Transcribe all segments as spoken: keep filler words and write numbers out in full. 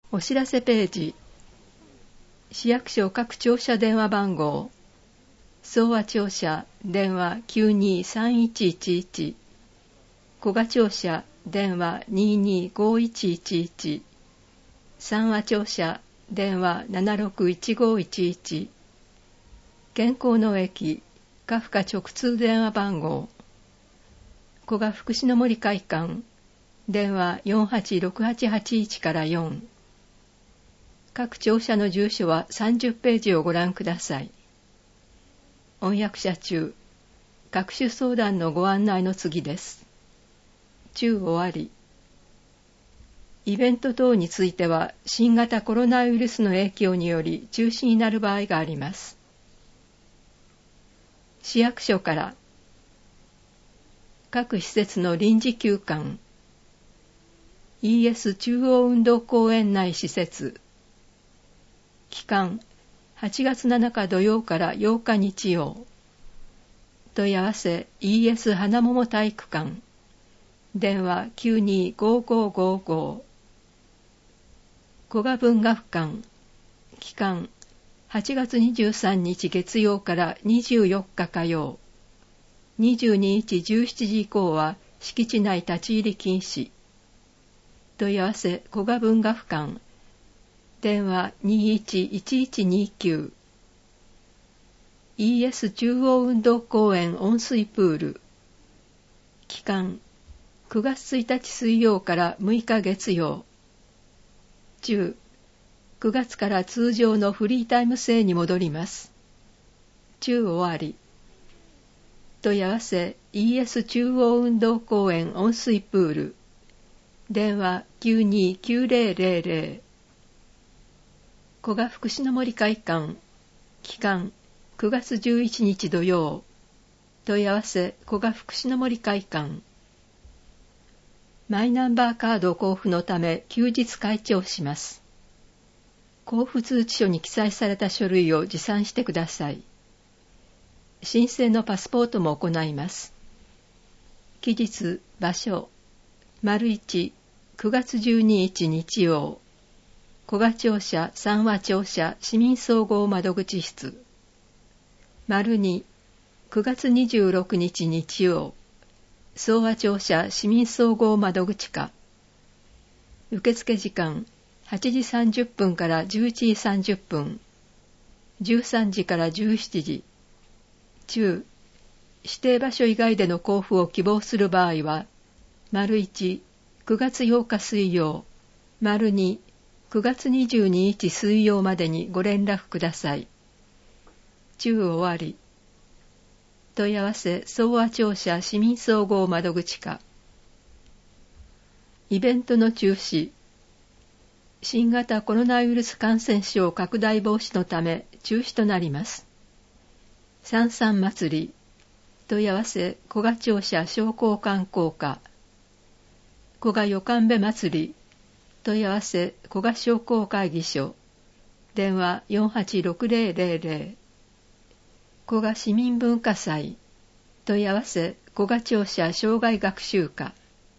お知らせページ。市役所各庁舎電話番号。総和庁舎電話 きゅうにさんいちいちいち、古賀庁舎電話 ににごいちいちいち、三和庁舎電話 ななろくいちごいちいち、健康の駅カフカ直通電話番号。古賀福祉の森会館電話 よんはちろくはちはちいち からよん。各庁舎の住所はさんじゅっページをご覧ください。翻訳者中、各種相談のご案内の次です。中終わり。イベント等については新型コロナウイルスの影響により中止になる場合があります。市役所から各施設の臨時休館、イーエス 中央運動公園内施設、期間はちがつなのか土曜からようか日曜。問い合わせ イーエス 花桃体育館。電話 きゅうにごごごご。古賀文学館。期間はちがつにじゅうさんにち月曜からにじゅうよっか火曜。にじゅうににちじゅうしちじ以降は敷地内立ち入り禁止。問い合わせ古賀文学館。電話 にいちいちいちにきゅう。イーエス 中央運動公園温水プール。期間くがつついたち水曜からむいか月曜。中くがつから通常のフリータイム制に戻ります。中終わり。問い合わせ イーエス 中央運動公園温水プール。電話 きゅうにきゅうぜろぜろぜろ。古賀福祉の森会館。期間くがつじゅういちにち土曜。問い合わせ古賀福祉の森会館。マイナンバーカード交付のため休日開庁します。交付通知書に記載された書類を持参してください。申請のパスポートも行います。期日、場所、丸いち、くがつじゅうににち日曜。古賀庁舎三和庁舎市民総合窓口室。丸に、くがつにじゅうろくにち日曜。総和庁舎市民総合窓口課。受付時間はちじさんじゅっぷんからじゅういちじさんじゅっぷん、じゅうさんじからじゅうしちじ。中、指定場所以外での交付を希望する場合は、丸いち、くがつようか水曜、丸に、くがつにじゅうににち水曜までにご連絡ください。中終わり。問い合わせ総和庁舎市民総合窓口課。イベントの中止。新型コロナウイルス感染症拡大防止のため中止となります。三三祭り。問い合わせ古賀庁舎商工観光課。古賀よかんべ祭り。問い合わせ古賀商工会議所。電話 よんはちろくぜろぜろぜろ。古賀市民文化祭。問い合わせ古賀庁舎障害学習課。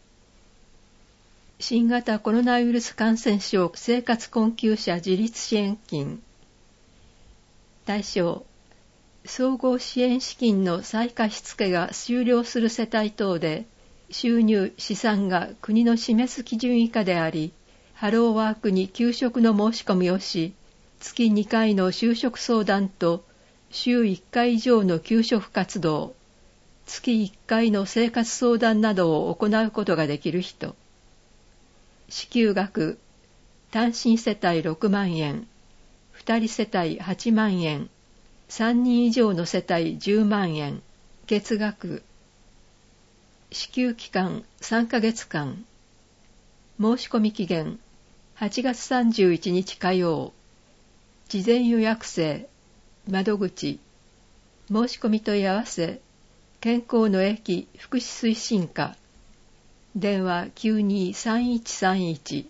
新型コロナウイルス感染症生活困窮者自立支援金。対象、総合支援資金の再貸付が終了する世帯等で、収入・資産が国の示す基準以下であり、ハローワークに求職の申し込みをし、月にかいの就職相談と、週いっかい以上の求職活動、月いっかいの生活相談などを行うことができる人。支給額、単身世帯ろくまんえん、ふたり世帯はちまんえん、さんにん以上の世帯じゅうまんえん、月額。支給期間さんかげつかん。申し込み期限はちがつさんじゅういちにち火曜。事前予約制。窓口。申し込み問い合わせ。健康の駅福祉推進課。電話 きゅうにさんいちさんいち。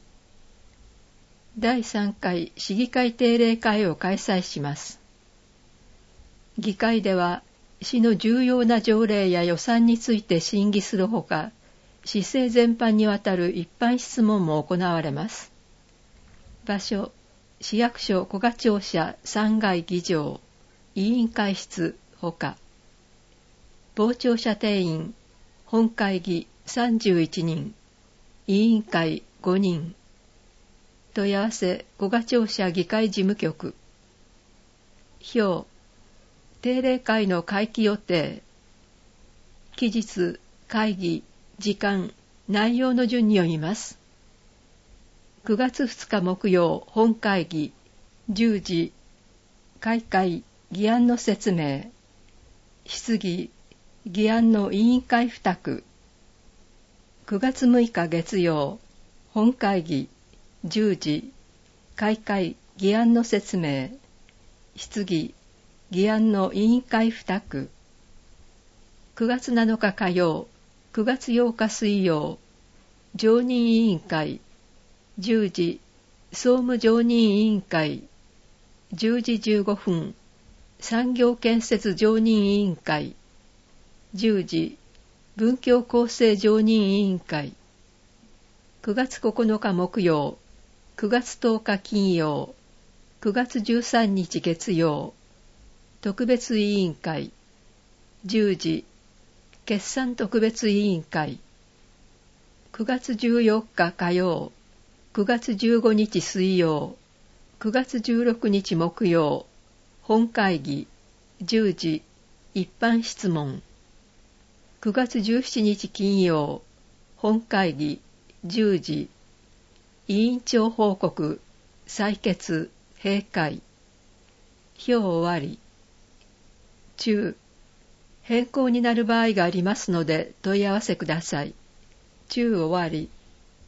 だいさんかい市議会定例会を開催します。議会では、市の重要な条例や予算について審議するほか、市政全般にわたる一般質問も行われます。 場所、市役所古賀庁舎さんがい議場、委員会室ほか。傍聴者定員、本会議さんじゅういちにん、委員会ごにん。問い合わせ古賀庁舎議会事務局。表、定例会の会期予定。期日、会議、時間、内容の順に読みます。くがつふつか木曜本会議じゅうじ、開会議案の説明、質疑議案の委員会付託。くがつむいか月曜本会議じゅうじ、開会議案の説明、質疑議案の委員会付託。くがつなのか火曜、くがつようか水曜、常任委員会じゅうじ、総務常任委員会じゅうじじゅうごふん、産業建設常任委員会じゅうじ、文教構成常任委員会。くがつここのか木曜、くがつとおか金曜、くがつじゅうさんにち月曜、特別委員会じゅうじ、決算特別委員会。くがつじゅうよっか火曜、くがつじゅうごにち水曜、くがつじゅうろくにち木曜、本会議じゅうじ、一般質問。くがつじゅうしちにち金曜、本会議じゅうじ、委員長報告、採決、閉会。表終わり。中、変更になる場合がありますので問い合わせください。中終わり。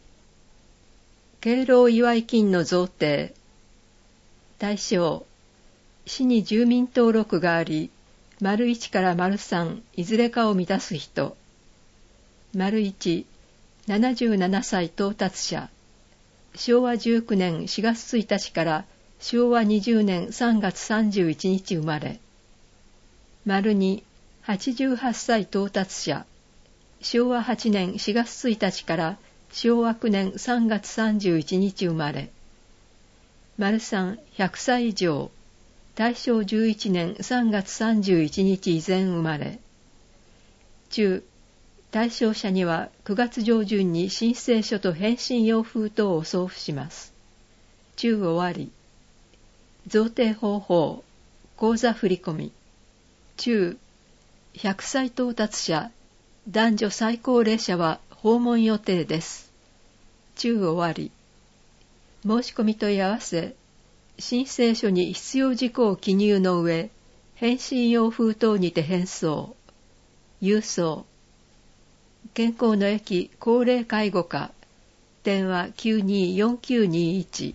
敬老祝金の贈呈。対象、市に住民登録があり、丸いちから丸さんいずれかを満たす人。丸いち、ななじゅうななさい到達者。しょうわじゅうきゅうねんしがつついたちからしょうわにじゅうねんさんがつさんじゅういちにち生まれ。丸に、はちじゅうはっさい到達者。しょうわはちねんしがつついたちからしょうわきゅうねんさんがつさんじゅういちにち生まれ。丸さん、ひゃくさい以上。大正じゅういちねんさんがつさんじゅういちにち以前生まれ。中、対象者にはくがつ上旬に申請書と返信用封筒を送付します。中終わり。贈呈方法、口座振込。中、ひゃくさい到達者、男女最高齢者は訪問予定です。中終わり。申し込み問い合わせ、申請書に必要事項を記入の上、返信用封筒にて返送。郵送。健康の駅高齢介護課。電話きゅうによんきゅうにいち。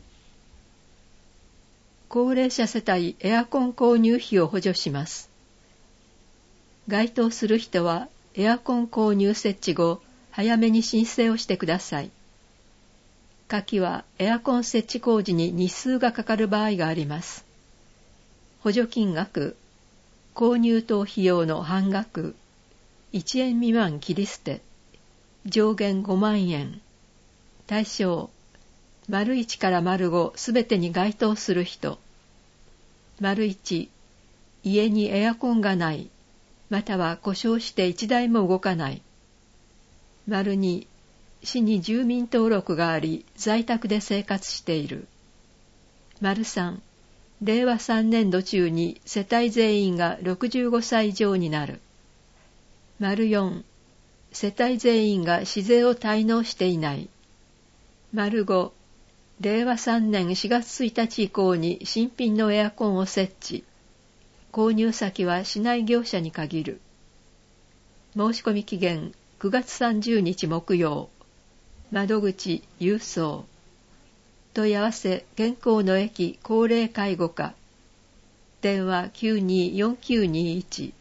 高齢者世帯エアコン購入費を補助します。該当する人はエアコン購入設置後、早めに申請をしてください。下記はエアコン設置工事に日数がかかる場合があります。補助金額、購入等費用の半額、いちえん未満切り捨て、上限ごまんえん。対象、丸いちから丸ごすべてに該当する人。丸いち、家にエアコンがない、または故障していちだいも動かない。丸に、市に住民登録があり、在宅で生活している。丸さん、れいわさんねんど中に世帯全員がろくじゅうごさい以上になる。丸よん、世帯全員が市税を滞納していない。丸ご、れいわさんねんしがつついたち以降に新品のエアコンを設置。購入先は市内業者に限る。申し込み期限くがつさんじゅうにち木曜。窓口郵送。問い合わせ健康の駅高齢介護課。電話きゅうによんきゅうにいち。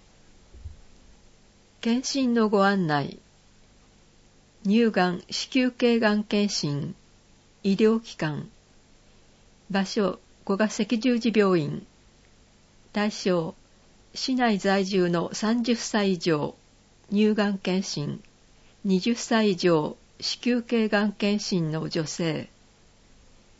検診のご案内。乳がん子宮頸がん検診。医療機関。場所古賀赤十字病院。対象、市内在住のさんじゅっさい以上、乳がん検診、はたち以上、子宮頸がん検診の女性。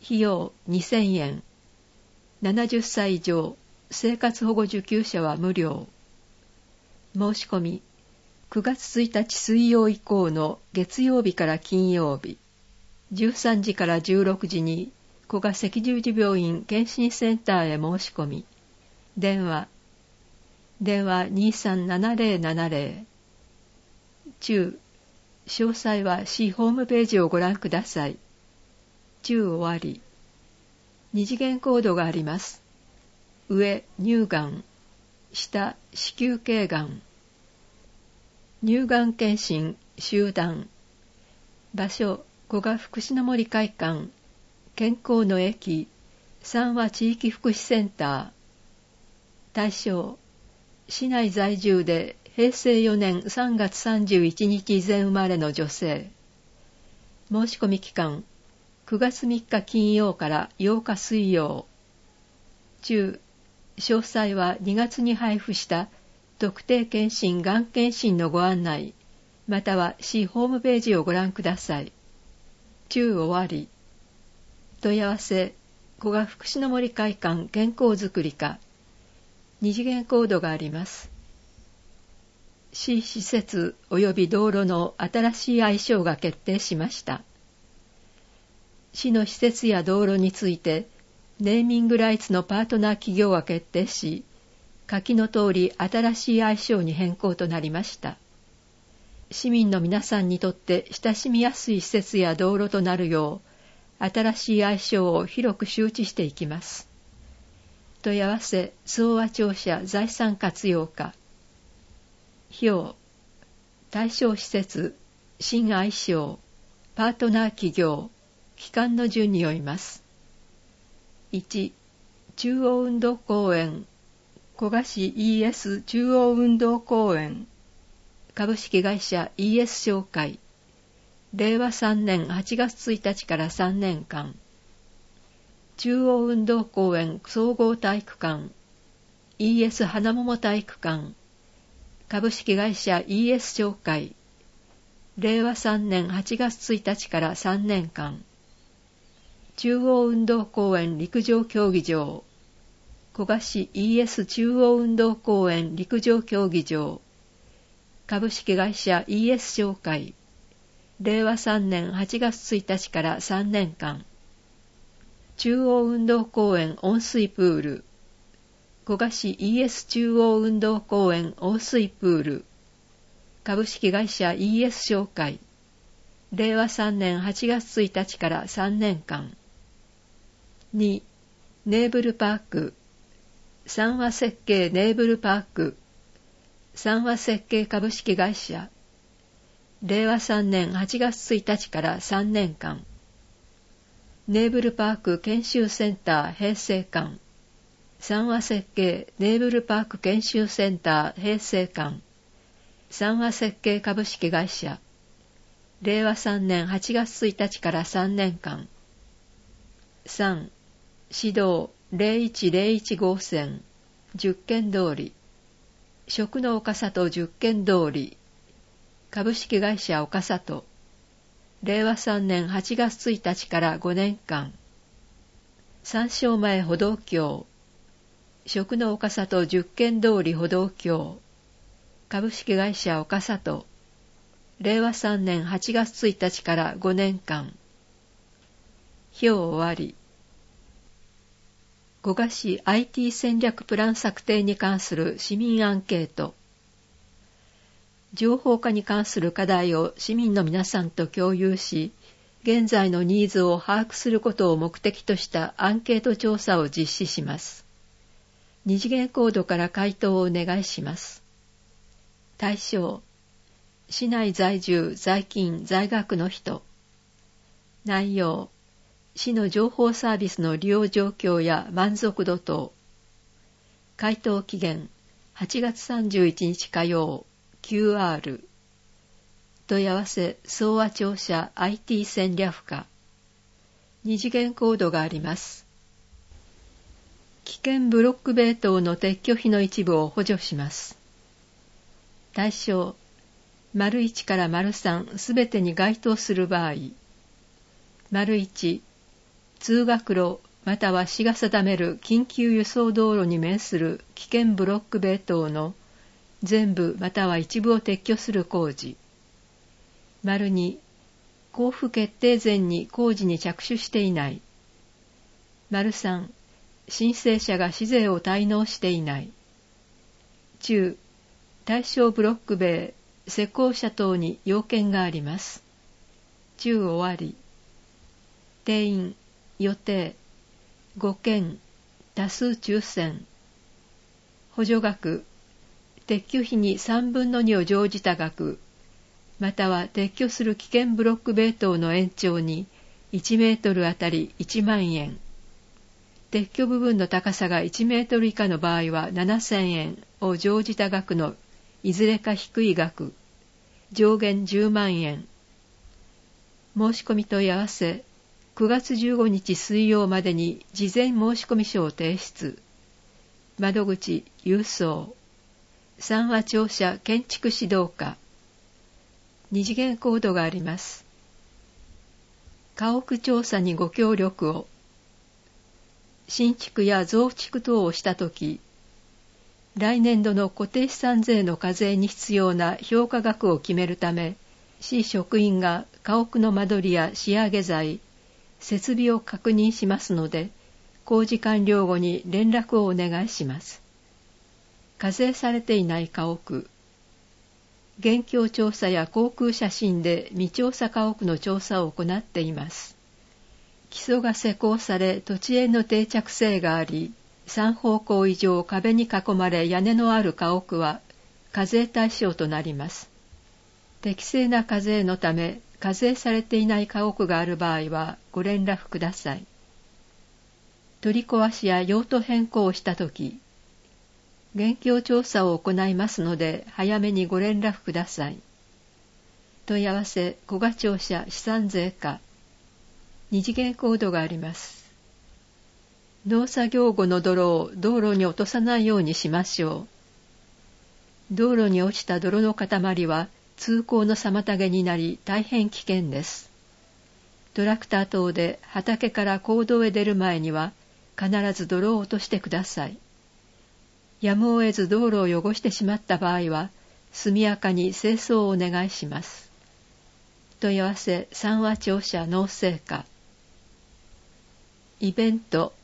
費用にせんえん。ななじゅっさい以上、生活保護受給者は無料。申し込み、くがつついたち水曜以降の月曜日から金曜日、じゅうさんじからじゅうろくじに古賀赤十字病院検診センターへ申し込み、電話、電話 にさんななぜろななぜろ、中、詳細は市ホームページをご覧ください。中終わり。二次元コードがあります。上、乳がん。下、子宮頸がん。乳がん検診、集団。場所、古賀福祉の森会館。健康の駅。三和地域福祉センター。対象、市内在住でへいせいよねんさんがつさんじゅういちにち以前生まれの女性。申し込み期間、くがつみっか金曜からようか水曜。中、詳細はにがつに配布した特定健診がん検診のご案内、または市ホームページをご覧ください。中終わり。問い合わせ、古賀福祉の森会館健康づくり課。二次元コードがあります。市施設及び道路の新しい愛称が決定しました。市の施設や道路について、ネーミングライツのパートナー企業が決定し、下記の通り新しい愛称に変更となりました。市民の皆さんにとって親しみやすい施設や道路となるよう、新しい愛称を広く周知していきます。問い合わせ、総和庁舎財産活用課。費用、対象施設、新愛称、パートナー企業、期間の順によります。いち、中央運動公園、古賀市 イーエス 中央運動公園、株式会社 イーエス 商会、れいわさんねんはちがつついたちからさんねんかん、中央運動公園総合体育館、イーエス 花桃体育館、株式会社 イーエス 商会、れいわさんねんはちがつついたちからさんねんかん、中央運動公園陸上競技場、古賀市 イーエス 中央運動公園陸上競技場、株式会社 イーエス 商会、れいわさんねんはちがつついたちからさんねんかん、中央運動公園温水プール、古賀市 イーエス 中央運動公園温水プール、株式会社 イーエス 商会、れいわさんねんはちがつついたちからさんねんかん。に、ネーブルパーク、三和設計ネーブルパーク、三和設計株式会社、れいわさんねんはちがつついたちからさんねんかん。ネーブルパーク研修センター平成館、三和設計ネーブルパーク研修センター平成館、三和設計株式会社、れいわさんねんはちがつついたちからさんねんかん。さん、市道れいいちぜろいち号線、十軒通り、食の岡里十軒通り、株式会社岡里、れいわさんねんはちがつついたちからごねんかん。山椒前歩道橋、食の岡里十軒通り歩道橋、株式会社岡里、れいわさんねんはちがつついたちからごねんかん。費用終わり。古賀市 アイティー 戦略プラン策定に関する市民アンケート。情報化に関する課題を市民の皆さんと共有し、現在のニーズを把握することを目的としたアンケート調査を実施します。二次元コードから回答をお願いします。対象、市内在住、在勤、在学の人。内容、市の情報サービスの利用状況や満足度等。回答期限、はちがつさんじゅういちにち火曜、キューアール。問い合わせ、総和庁舎 アイティー 戦略課。二次元コードがあります。危険ブロック塀等の撤去費の一部を補助します。対象、丸いちから丸さんすべてに該当する場合。丸いち、 通学路または市が定める緊急輸送道路に面する危険ブロック塀等の全部または一部を撤去する工事。丸に、交付決定前に工事に着手していない。丸三、申請者が市税を滞納していない。中、対象ブロック塀、施工者等に要件があります。中終わり。定員、予定、ご件、多数抽選。補助額、撤去費にさんぶんのにを乗じた額、または撤去する危険ブロック塀等の延長にいちメートルあたりいちまんえん。撤去部分の高さがいちメートル以下の場合はななせんえんを乗じた額のいずれか低い額、上限じゅうまんえん。申し込み問い合わせ、くがつじゅうごにち水曜までに事前申込書を提出。窓口、郵送。三和庁舎建築指導課。二次元コードがあります。家屋調査にご協力を。新築や増築等をしたとき、来年度の固定資産税の課税に必要な評価額を決めるため、市職員が家屋の間取りや仕上げ材、設備を確認しますので、工事完了後に連絡をお願いします。課税されていない家屋、現況調査や航空写真で未調査家屋の調査を行っています。基礎が施工され土地への定着性があり、三方向以上壁に囲まれ屋根のある家屋は課税対象となります。適正な課税のため課税されていない家屋がある場合はご連絡ください。取り壊しや用途変更をしたとき、現況調査を行いますので早めにご連絡ください。問い合わせ古賀庁舎資産税課。二次元コードがあります。農作業後の泥を道路に落とさないようにしましょう。道路に落ちた泥の塊は通行の妨げになり大変危険です。トラクター等で畑から公道へ出る前には必ず泥を落としてください。やむを得ず道路を汚してしまった場合は速やかに清掃をお願いします。問い合わせ三和庁舎農政課。イベント、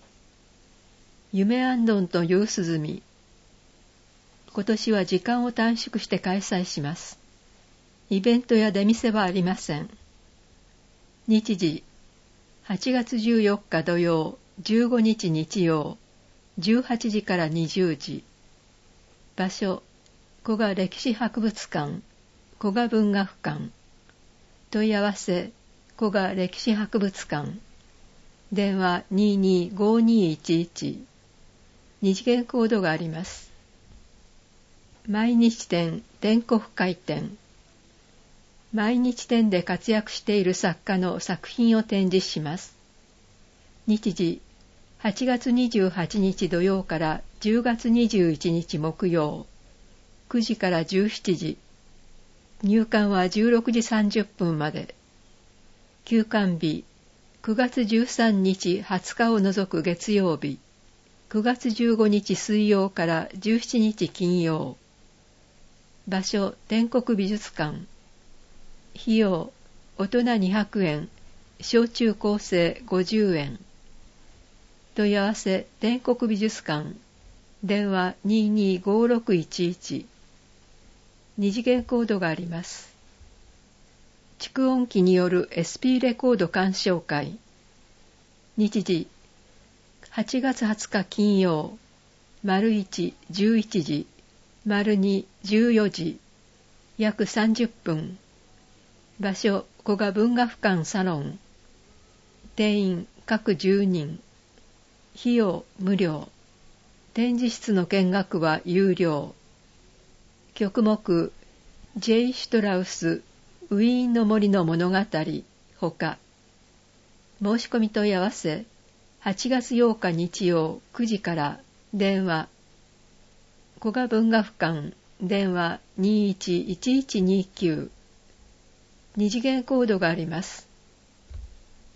夢あんどんと夕涼み。今年は時間を短縮して開催します。イベントや出店はありません。日時、はちがつじゅうよっか土曜、じゅうごにち日曜、じゅうはちじからにじゅうじ。場所、古賀歴史博物館、古賀文学館。問い合わせ、古賀歴史博物館。電話 にーにーごーにーいちいち。二次元コードがあります。毎日展、天国会展。毎日展で活躍している作家の作品を展示します。日時、はちがつにじゅうはちにち土曜からじゅうがつにじゅういちにち木曜、くじからじゅうしちじ。入館はじゅうろくじさんじゅっぷんまで。休館日、くがつじゅうさんにちはつかを除く月曜日、くがつじゅうごにち水曜からじゅうしちにち金曜。場所、天国美術館。費用、大人にひゃくえん、小中高生ごじゅうえん。問い合わせ、天国美術館。電話 にーにーごーろくいちいち。二次元コードがあります。蓄音機による エスピー レコード鑑賞会。日時、はちがつはつか金曜、丸いち、じゅういちじ、丸に、じゅうよじ、約さんじゅっぷん。場所、古賀文学館サロン。定員、各じゅうにん。費用、無料。展示室の見学は有料。曲目、ジェイ・シュトラウス、ウィーンの森の物語、ほか。申し込み問い合わせ、はちがつようか日曜くじから、電話。古賀文学館、電話 にーいちいちいちにきゅう。二次元コードがあります。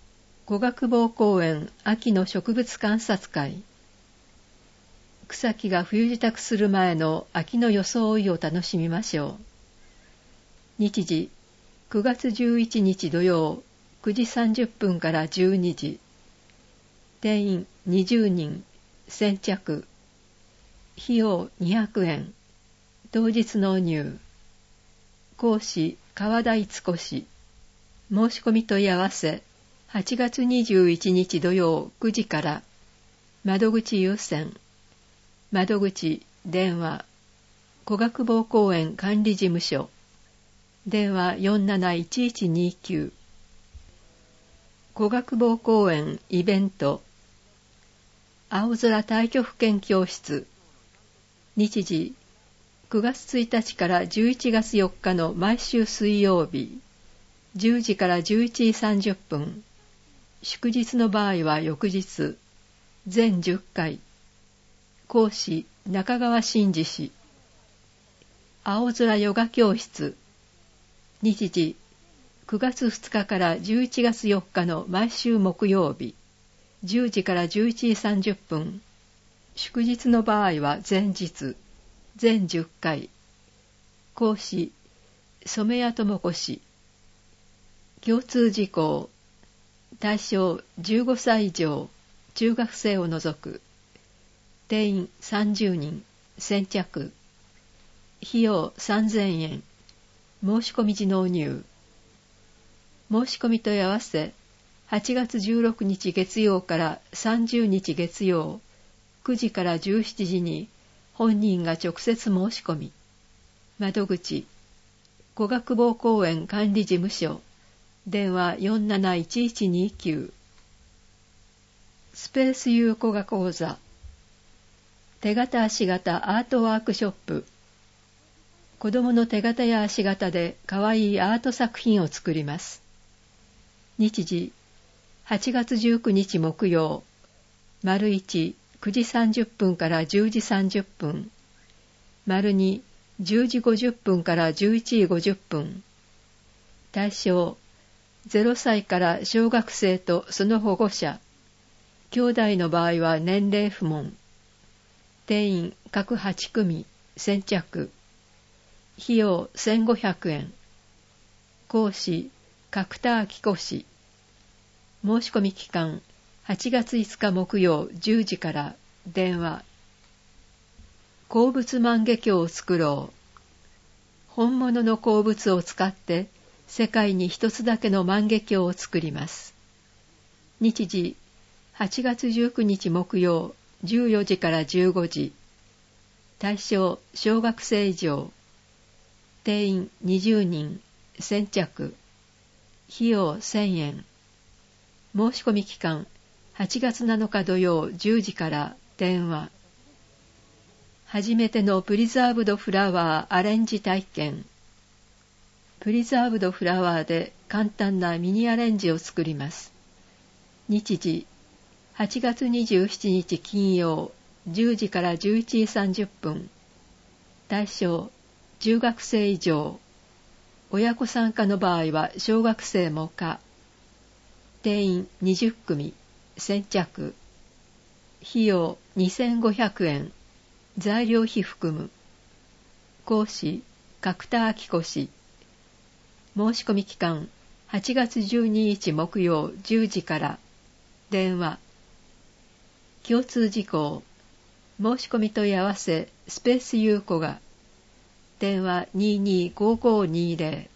古学坊公園秋の植物観察会。草木が冬支度する前の秋の装いを楽しみましょう。日時くがつじゅういちにち土曜くじさんじゅっぷんからじゅうにじ。定員にじゅうにん、先着。費用にひゃくえん。当日納入。講師川田逸子氏。申し込み問い合わせはちがつにじゅういちにち土曜くじから。窓口優先。窓口電話古学坊公園管理事務所電話 よんなないちいちにきゅう。古学坊公園イベント青空太極拳教室。日時くがつついたちからじゅういちがつよっかの毎週水曜日じゅうじからじゅういちじさんじゅっぷん。祝日の場合は翌日全じゅっかい。講師中川真嗣氏。青空ヨガ教室。日時くがつふつかからじゅういちがつよっかの毎週木曜日じゅうじからじゅういちじさんじゅっぷん。祝日の場合は前日全じゅっかい。講師染谷智子氏。共通事項対象じゅうごさい以上中学生を除く。定員さんじゅうにん、先着。費用さんぜんえん。申し込み時納入。申し込み問い合わせはちがつじゅうろくにち月曜からさんじゅうにち月曜くじからじゅうしちじに本人が直接申し込み。窓口古学坊公園管理事務所電話 よんなないちいちにきゅう。スペース U 古賀講座手形足形アートワークショップ。子供の手形や足形でかわいいアート作品を作ります。日時はちがつじゅうくにち木曜丸いちくじさんじゅっぷんからじゅうじさんじゅっぷん。丸にじゅうじごじゅっぷんからじゅういちじごじゅっぷん。対象ゼロさいから小学生とその保護者。兄弟の場合は年齢不問。定員各はちくみ、先着。費用せんごひゃくえん。講師角田明子氏。申し込み期間はちがついつか木曜じゅうじから。電話鉱物万華鏡を作ろう。本物の鉱物を使って世界に一つだけの万華鏡を作ります。日時はちがつじゅうくにち木曜じゅうよじからじゅうごじ。対象小学生以上。定員にじゅうにん、先着。費用せんえん。申し込み期間はちがつなのか土曜じゅうじから。電話初めてのプリザーブドフラワーアレンジ体験。プリザーブドフラワーで簡単なミニアレンジを作ります。日時はちがつにじゅうしちにち金曜じゅうじからじゅういちじさんじゅっぷん。対象中学生以上。親子参加の場合は小学生も可。定員にじゅっくみ、先着。費用にせんごひゃくえん。材料費含む。講師角田明子氏。申し込み期間はちがつじゅうににち木曜じゅうじから。電話共通事項申し込み問い合わせスペース U 古賀電話 にーにーごーごーにーぜろ。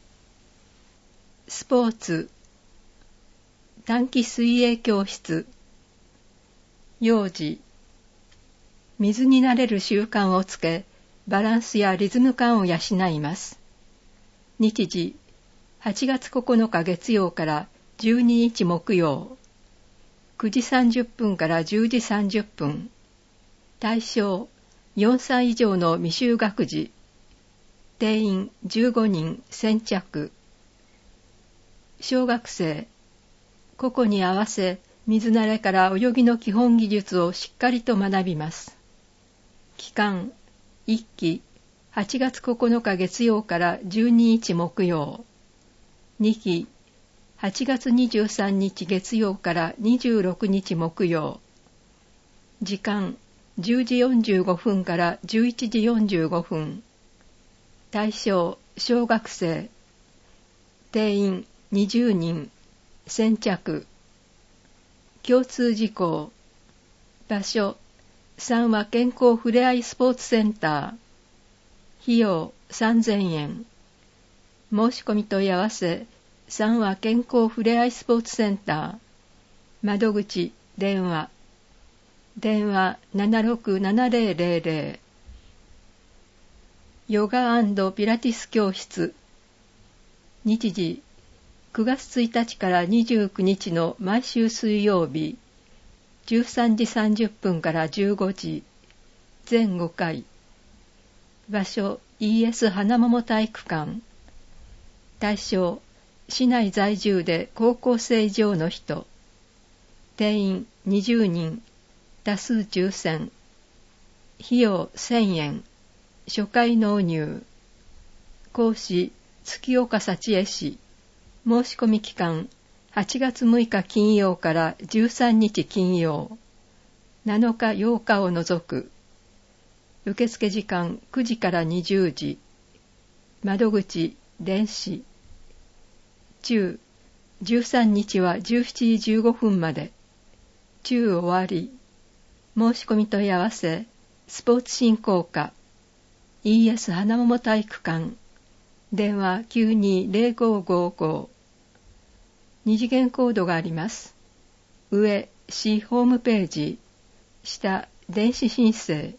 スポーツ短期水泳教室。幼児水に慣れる習慣をつけバランスやリズム感を養います。日時はちがつここのか月曜からじゅうににち木曜くじさんじゅっぷんからじゅうじさんじゅっぷん。対象よんさい以上の未就学児。定員じゅうごにん、先着。小学生個々に合わせ水慣れから泳ぎの基本技術をしっかりと学びます。期間いっきはちがつここのか月曜からじゅうににち木曜。にきはちがつにじゅうさんにち月曜からにじゅうろくにち木曜。時間じゅうじよんじゅうごふんからじゅういちじよんじゅうごふん。対象小学生。定員にじゅうにん。先着。共通事項。場所三和健康ふれあいスポーツセンター。費用さんぜんえん。申し込み問い合わせ三和健康ふれあいスポーツセンター。窓口電話電話 ななろくななぜろぜろぜろ。ヨガ&ピラティス教室。日時くがつついたちからにじゅうくにちの毎週水曜日じゅうさんじさんじゅっぷんからじゅうごじ。全ごかい。場所 イーエス 花桃体育館。対象市内在住で高校生以上の人。定員にじゅうにん。多数抽選。費用せんえん。初回納入。講師月岡幸恵氏。申し込み期間はちがつむいか金曜からじゅうさんにち金曜。なのかようかを除く。受付時間くじからにじゅうじ。窓口電子。中じゅうさんにちはじゅうしちじじゅうごふんまで。中終わり。申し込み問い合わせスポーツ振興課 イーエス 花桃体育館。電話きゅうにぜろごごご。二次元コードがあります。上市ホームページ。下電子申請。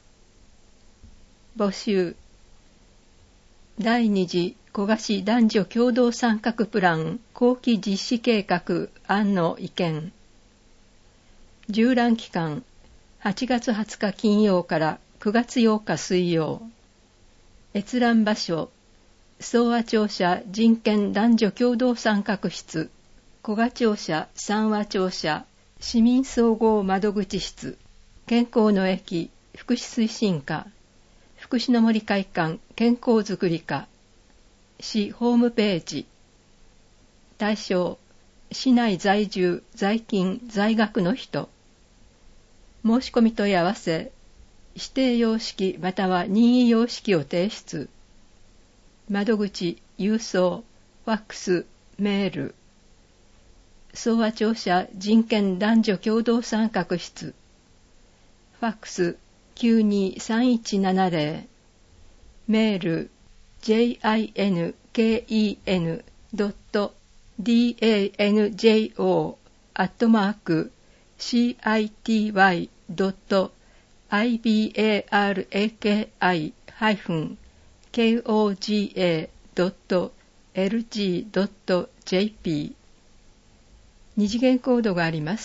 募集第二次古河市男女共同参画プラン後期実施計画案の意見。縦覧期間はちがつはつか金曜からくがつようか水曜。閲覧場所総和庁舎人権男女共同参画室、古河庁舎三和庁舎市民総合窓口室、健康の駅福祉推進課、福祉の森会館健康づくり課、市ホームページ。対象市内在住在勤在学の人。申し込み問い合わせ指定様式または任意様式を提出。窓口郵送ファックスメール。総和庁舎人権男女共同参画室。ファックスきゅうにさんいちななぜろ。メール ジェイアイエヌケーイーエヌドットディーエーエヌジェイオー アットマーク シーアイティーワイ ドット アイビーエーアールエーケーアイ ハイフン ケーオージーエー ドット エルジー ドット ジェーピー。二次元コードがあります。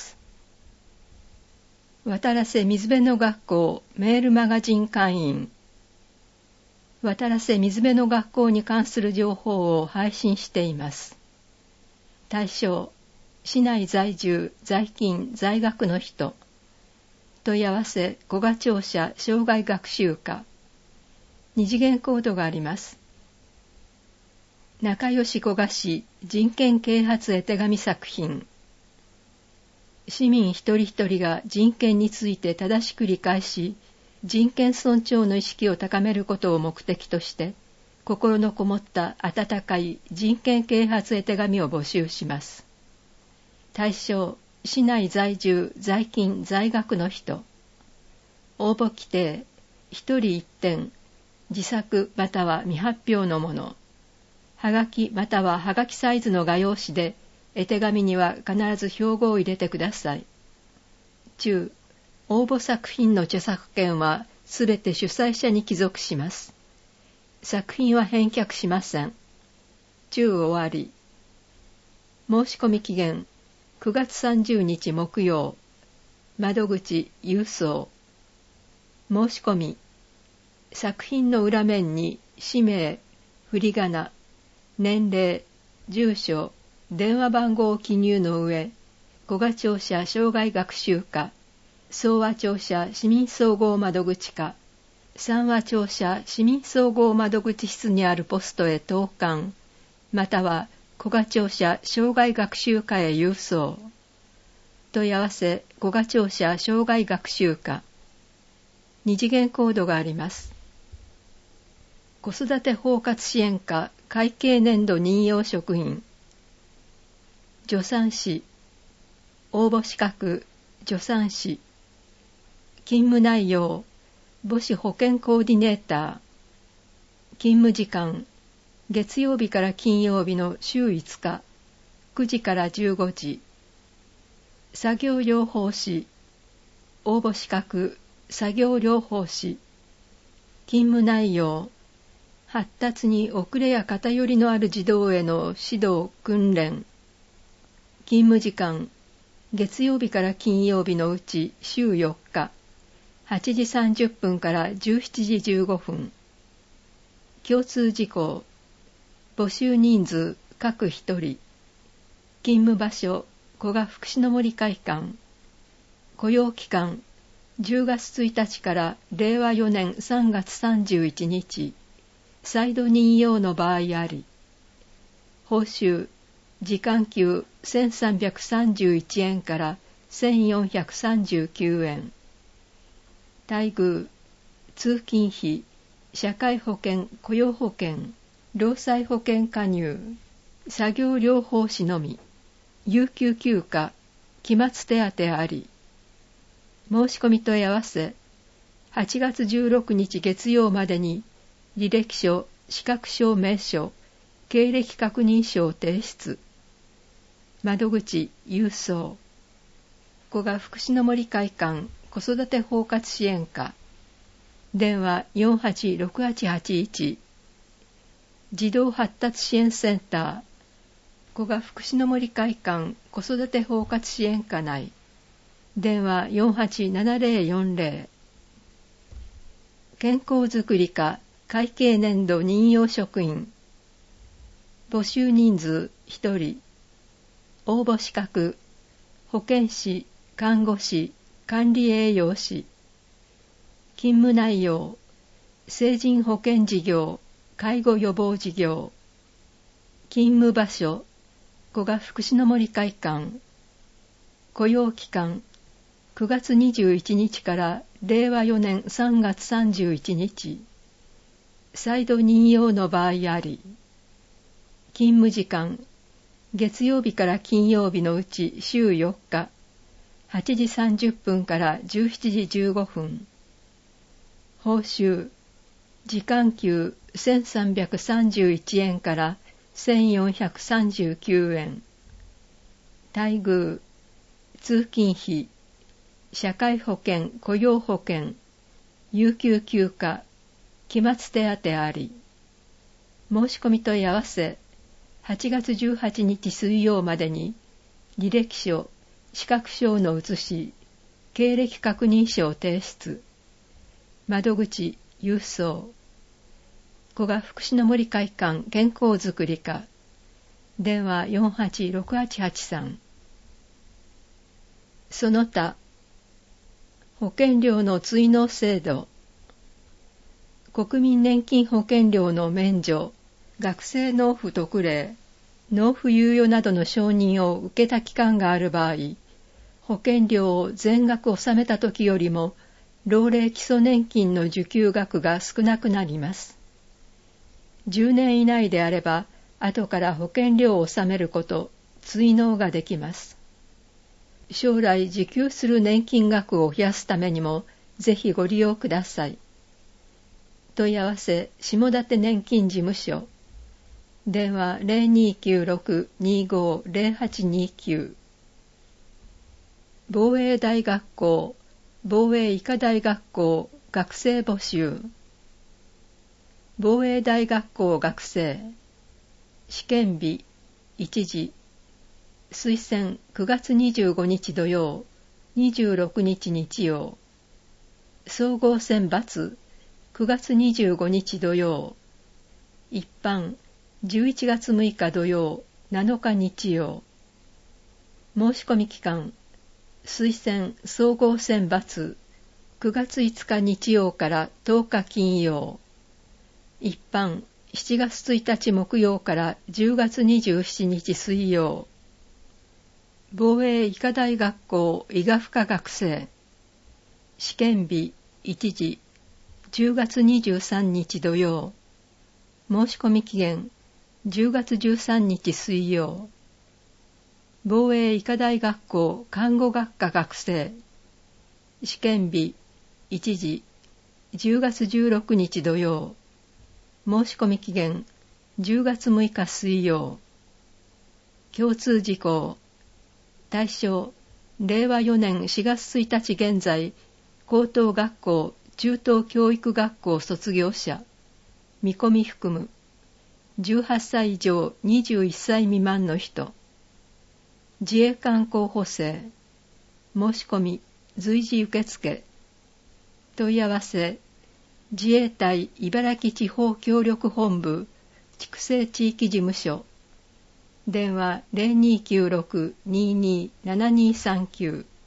渡良瀬水辺の学校メールマガジン会員。渡良瀬水辺の学校に関する情報を配信しています。対象市内在住在勤在学の人。問い合わせ古河庁舎生涯学習課。二次元コードがあります。仲良し古河市人権啓発絵手紙作品。市民一人一人が人権について正しく理解し、人権尊重の意識を高めることを目的として、心のこもった温かい人権啓発絵手紙を募集します。対象、市内在住、在勤、在学の人。応募規定、一人一点、自作または未発表のもの。はがきまたははがきサイズの画用紙で、絵手紙には必ず標語を入れてください。中、応募作品の著作権はすべて主催者に帰属します。作品は返却しません。中終わり。申し込み期限くがつさんじゅうにち木曜。窓口郵送。申し込み。作品の裏面に氏名、振り仮名、年齢、住所、電話番号を記入の上、古河庁舎生涯学習課、総和庁舎市民総合窓口課、三和庁舎市民総合窓口室にあるポストへ投函、または古賀庁舎生涯学習科へ郵送。問い合わせ古賀庁舎生涯学習科。二次元コードがあります。子育て包括支援課会計年度任用職員。助産師。応募資格助産師。勤務内容母子保健コーディネーター。勤務時間月曜日から金曜日の週いつかくじからじゅうごじ。作業療法士。応募資格作業療法士。勤務内容発達に遅れや偏りのある児童への指導訓練。勤務時間月曜日から金曜日のうち週よっかはちじさんじゅっぷんからじゅうしちじじゅうごふん。共通事項募集人数各一人。勤務場所古賀福祉の森会館。雇用期間じゅうがつついたちかられいわよねんさんがつさんじゅういちにち。再度任用の場合あり。報酬時間給せんさんびゃくさんじゅういちえんからせんよんひゃくさんじゅうきゅうえん。待遇通勤費社会保険雇用保険労災保険加入作業療法士のみ有給休暇期末手当あり。申し込み問い合わせはちがつじゅうろくにち月曜までに履歴書資格証明書経歴確認書を提出。窓口郵送。古賀福祉の森会館子育て包括支援課。電話 よんはちろくはちはちいち。児童発達支援センター古賀福祉の森会館子育て包括支援課内。電話 よんはちななぜろよんぜろ。健康づくり課会計年度任用職員。募集人数ひとり。応募資格保健師看護師管理栄養士。勤務内容成人保健事業介護予防事業。勤務場所古賀福祉の森会館。雇用期間くがつにじゅういちにちかられいわよねんさんがつさんじゅういちにち。再度任用の場合あり。勤務時間月曜日から金曜日のうち週よっかはちじさんじゅっぷんからじゅうしちじじゅうごふん。報酬時間給せんさんびゃくさんじゅういちえんからせんよんひゃくさんじゅうきゅうえん。待遇通勤費社会保険雇用保険有給休暇期末手当あり。申し込み問い合わせはちがつじゅうはちにち水曜までに履歴書資格証の写し経歴確認書を提出。窓口郵送。古賀福祉の森会館健康づくり課。電話 よんはちろくはちはちさん。その他保険料の追納制度。国民年金保険料の免除学生納付特例納付猶予などの承認を受けた期間がある場合、保険料を全額納めた時よりも老齢基礎年金の受給額が少なくなります。じゅうねん以内であれば後から保険料を納めること追納ができます。将来受給する年金額を増やすためにもぜひご利用ください。問い合わせ下館年金事務所。電話 ゼロにきゅうろくにごゼロはちにきゅう。防衛大学校防衛医科大学校学生募集。防衛大学校学生試験日いちじ推薦くがつにじゅうごにち土曜にじゅうろくにち日曜。総合選抜くがつにじゅうごにち土曜。一般じゅういちがつむいか土曜なのか日曜。申し込み期間推薦総合選抜くがついつか日曜からとおか金曜。一般しちがつついたち木曜からじゅうがつにじゅうしちにち水曜。防衛医科大学校医学科学生。試験日いちじじゅうがつにじゅうさんにち土曜。申し込み期限じゅうがつじゅうさんにち水曜。防衛医科大学校看護学科学生。試験日いちじじゅうがつじゅうろくにち土曜。申し込み期限じゅうがつむいか水曜。共通事項。対象れいわよねんしがつついたち現在高等学校中等教育学校卒業者。見込み含むじゅうはっさい以上にじゅういっさい未満の人。自衛官候補生。申し込み随時受付。問い合わせ自衛隊茨城地方協力本部筑西地域事務所。電話 ゼロにきゅうろく にーにー ななにーさんきゅう。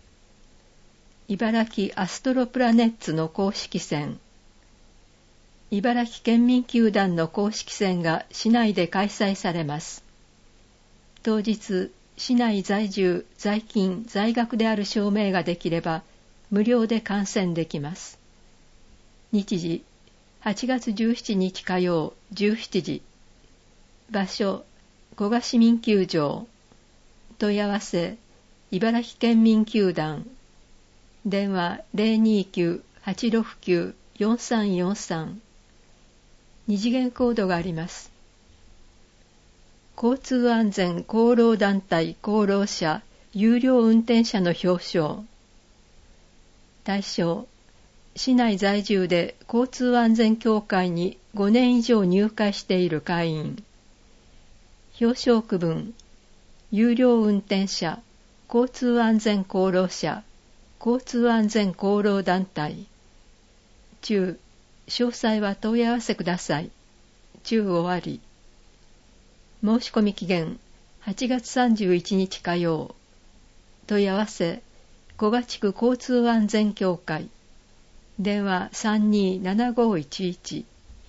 茨城アストロプラネッツの公式戦。茨城県民球団の公式戦が市内で開催されます。当日、市内在住、在勤、在学である証明ができれば、無料で観戦できます。日時、はちがつじゅうしちにち火曜、じゅうしちじ。場所、古賀市民球場。問い合わせ、茨城県民球団。電話 ゼロにきゅう はちろくきゅう よんさんよんさん。二次元コードがあります。交通安全功労団体功労者有料運転者の表彰。対象、市内在住で交通安全協会にごねん以上入会している会員。表彰区分、有料運転者、交通安全功労者、交通安全功労団体。中、詳細は問い合わせください。中終わり。申し込み期限はちがつさんじゅういちにち火曜。問い合わせ、古賀地区交通安全協会。電話 さんにーななごいちいち。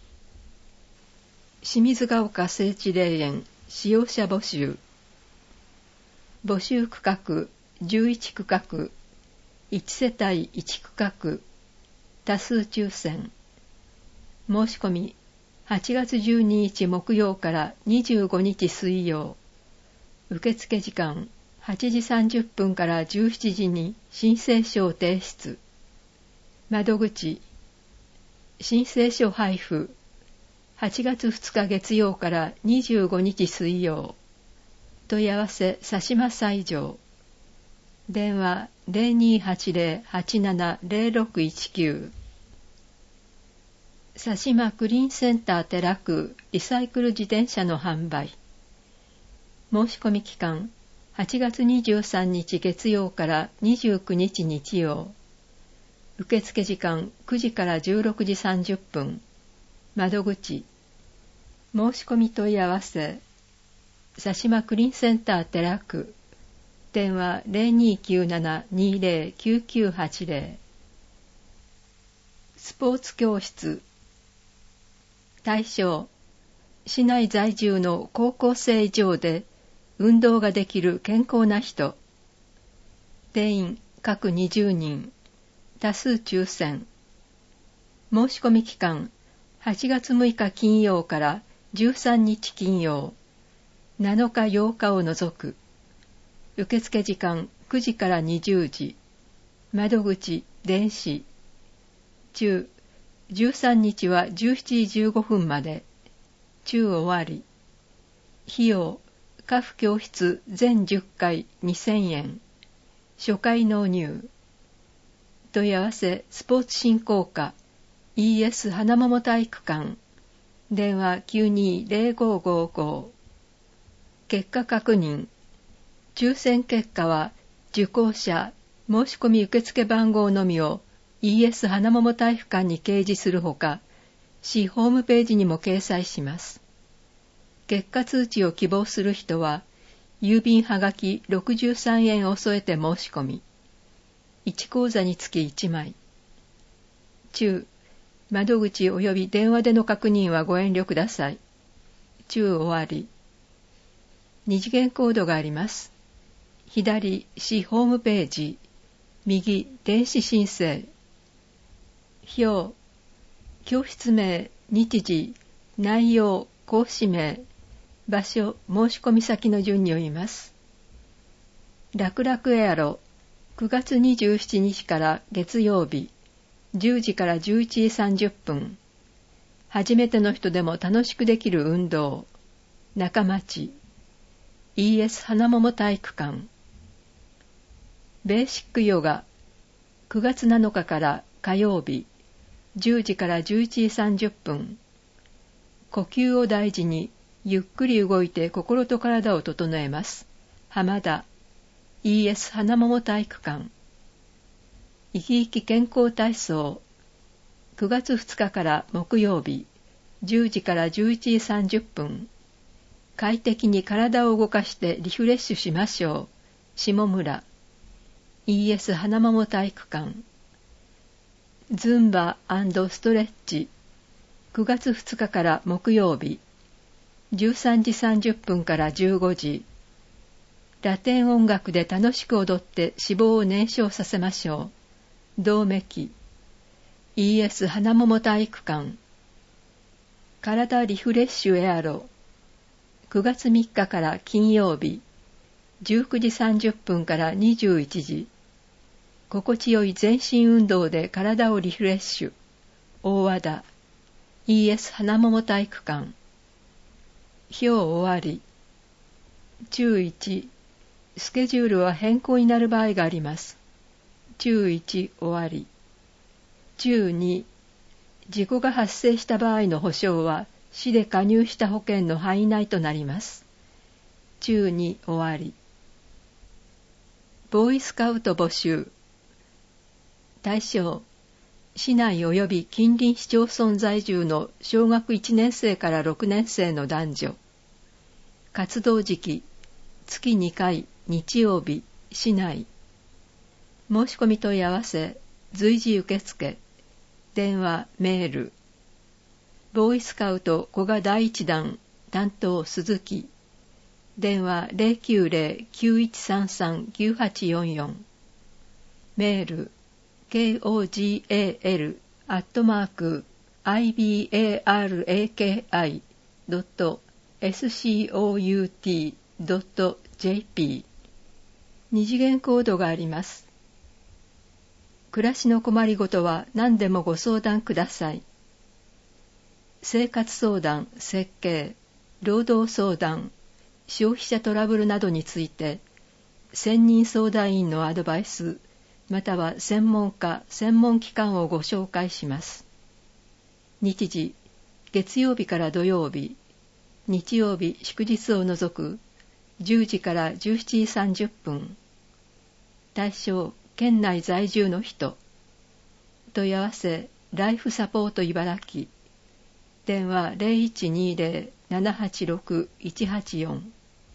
清水ヶ丘聖地霊園使用者募集。募集区画じゅういち区画、いちせたいいち区画、多数抽選。申し込みはちがつじゅうににち木曜からにじゅうごにち水曜。受付時間はちじさんじゅっぷんからじゅうしちじに申請書を提出。窓口、申請書配布はちがつふつか月曜からにじゅうごにち水曜。問い合わせ佐島西条。電話 ゼロにーはちゼロ はちなな ゼロろくいちきゅう。佐島クリーンセンター寺区リサイクル自転車の販売。申し込み期間はちがつにじゅうさんにち月曜からにじゅうくにち日曜。受付時間くじからじゅうろくじさんじゅっぷん。窓口。申し込み問い合わせ。佐島クリーンセンター寺区。電話 ゼロにーきゅうなな にーゼロ きゅうきゅうはちゼロ。スポーツ教室。対象、市内在住の高校生以上で運動ができる健康な人。定員各にじゅうにん。多数抽選。申し込み期間はちがつむいか金曜からじゅうさんにち金曜。なのかようかを除く。受付時間くじからにじゅうじ。窓口電子。中、じゅうさんにちはじゅうしちじじゅうごふんまで。中終わり。費用、各教室全じゅっかいにせんえん。初回納入。問い合わせスポーツ振興課 イーエス 花桃体育館。電話 きゅうにーゼロごーごーごー。結果確認。抽選結果は受講者申し込み受付番号のみをイーエス 花桃体育館に掲示するほか、市ホームページにも掲載します。結果通知を希望する人は、郵便はがきろくじゅうさんえんを添えて申し込み、いちこうざにつきいちまい。中、 窓口及び電話での確認はご遠慮ください。中終わり。二次元コードがあります。左、市ホームページ。右、電子申請。表、教室名、日時、内容、講師名、場所、申し込み先の順に読みます。楽々エアロ、くがつにじゅうしちにちから月曜日、じゅうじからじゅういちじさんじゅっぷん。初めての人でも楽しくできる運動。中町、イーエス 花桃体育館。ベーシックヨガ、くがつなのかから火曜日、じゅうじからじゅういちじさんじゅっぷん。呼吸を大事に、ゆっくり動いて心と体を整えます。浜田、イーエス 花桃体育館。生き生き健康体操。くがつふつかから木曜日、じゅうじからじゅういちじさんじゅっぷん。快適に体を動かしてリフレッシュしましょう。下村、イーエス 花桃体育館。ズンバ&ストレッチ。くがつふつかから木曜日、じゅうさんじさんじゅっぷんからじゅうごじ。ラテン音楽で楽しく踊って脂肪を燃焼させましょう。銅メキ、イーエス 花桃体育館。体リフレッシュエアロ。くがつみっかから金曜日、じゅうくじさんじゅっぷんからにじゅういちじ。心地よい全身運動で体をリフレッシュ。大和田、イーエス 花桃体育館。表終わり。注いち、スケジュールは変更になる場合があります。注いち終わり。注に、事故が発生した場合の保証は市で加入した保険の範囲内となります。注に終わり。ボーイスカウト募集。対象、市内及び近隣市町村在住の小学いちねんせいからろくねんせいの男女。活動時期、月にかい、日曜日、市内。申し込み問い合わせ、随時受付。電話、メール。ボーイスカウト古賀第一弾、担当鈴木。電話 ゼロきゅうゼロ きゅういちさんさん きゅうはちよんよん。メール、ケーオージーエーエル アットマーク アイビーエーアールエーケーアイ ドット エスシーオーユーティー ドット ジェーピー。二次元コードがあります。暮らしの困りごとは何でもご相談ください。生活相談、設計、労働相談、消費者トラブルなどについて、専任相談員のアドバイス、または専門家、専門機関をご紹介します。日時、月曜日から土曜日、日曜日祝日を除くじゅうじからじゅうしちじさんじゅっぷん。対象、県内在住の人。問い合わせ、ライフサポート茨城。電話 ゼロいちにゼロ ななはちろく いちはちよん。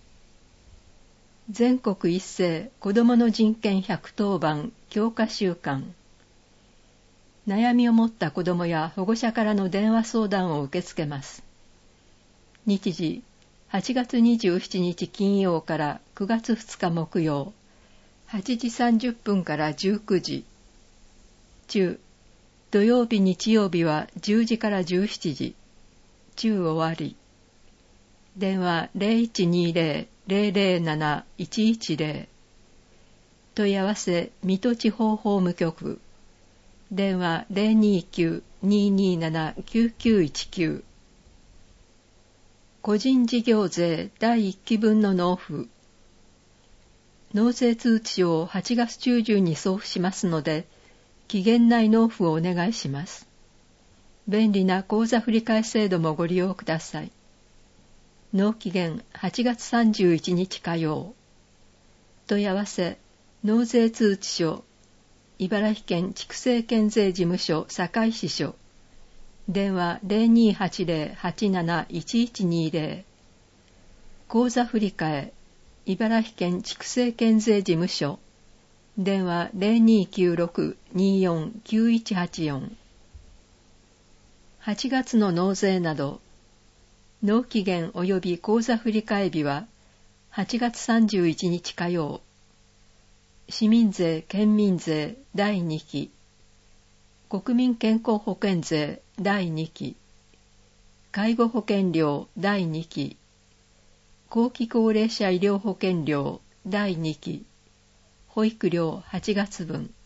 全国一斉子どもの人権ひゃくとおばん強化週間。悩みを持った子どもや保護者からの電話相談を受け付けます。日時、はちがつにじゅうしちにち金曜からくがつふつか木曜、はちじさんじゅっぷんからじゅうくじ。中、土曜日日曜日はじゅうじからじゅうしちじ。中終わり。電話 ゼロいちにゼロ ゼロゼロなな いちいちゼロ。問い合わせ、水戸地方法務局。電話 ゼロにきゅう にになな きゅうきゅういちきゅう。個人事業税だいいっきぶんの納付。納税通知をはちがつ中旬に送付しますので、期限内納付をお願いします。便利な口座振替制度もご利用ください。納期限はちがつさんじゅういちにち火曜。問い合わせ、納税通知書、茨城県畜生県税事務所堺支所。電話 ゼロにはちゼロ はちなないちいちにゼロ。口座振替、茨城県畜生県税事務所。電話 ゼロにきゅうろく によん きゅういちはちよん。 はちがつの納税など、納期限及び口座振替日ははちがつさんじゅういちにち火曜。市民税・県民税だいにき、国民健康保険税だいにき、介護保険料だいにき、後期高齢者医療保険料だいにき、保育料はちがつぶん。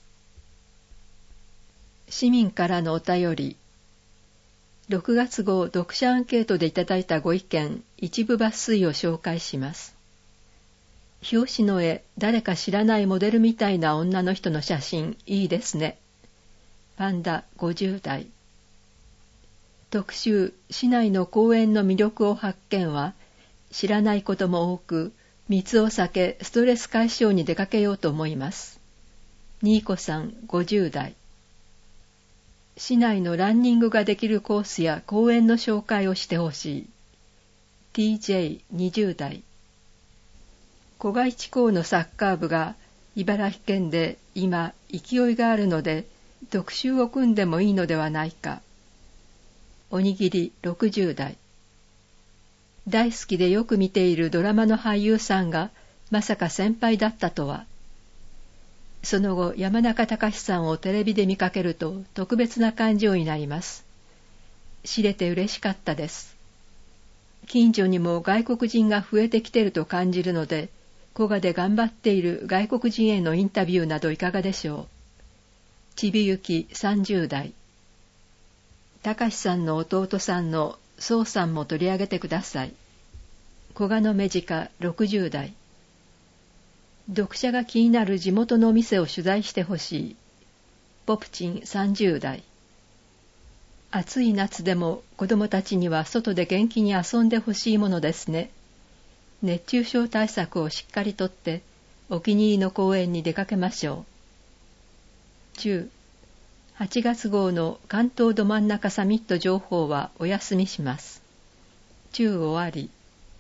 市民からのお便り。ろくがつ号読者アンケートでいただいたご意見、一部抜粋を紹介します。表紙の絵、誰か知らないモデルみたいな女の人の写真、いいですね。パンダごじゅうだい。特集、市内の公園の魅力を発見は、知らないことも多く、密を避け、ストレス解消に出かけようと思います。ニーコさんごじゅうだい。市内のランニングができるコースや公園の紹介をしてほしい。ティージェーにじゅうだい。古賀一高のサッカー部が茨城県で今勢いがあるので特集を組んでもいいのではないか。おにぎりろくじゅうだい。大好きでよく見ているドラマの俳優さんがまさか先輩だったとは。その後山中隆さんをテレビで見かけると特別な感情になります。知れて嬉しかったです。近所にも外国人が増えてきてると感じるので、古賀で頑張っている外国人へのインタビューなどいかがでしょう。ちびゆきさんじゅうだい。隆さんの弟さんの宗さんも取り上げてください。古賀の目近ろくじゅうだい。読者が気になる地元のお店を取材してほしい。ポプチンさんじゅうだい。暑い夏でも子供たちには外で元気に遊んでほしいものですね。熱中症対策をしっかりとってお気に入りの公園に出かけましょう。じゅう、はちがつ号の関東ど真ん中サミット情報はお休みします。中終わり。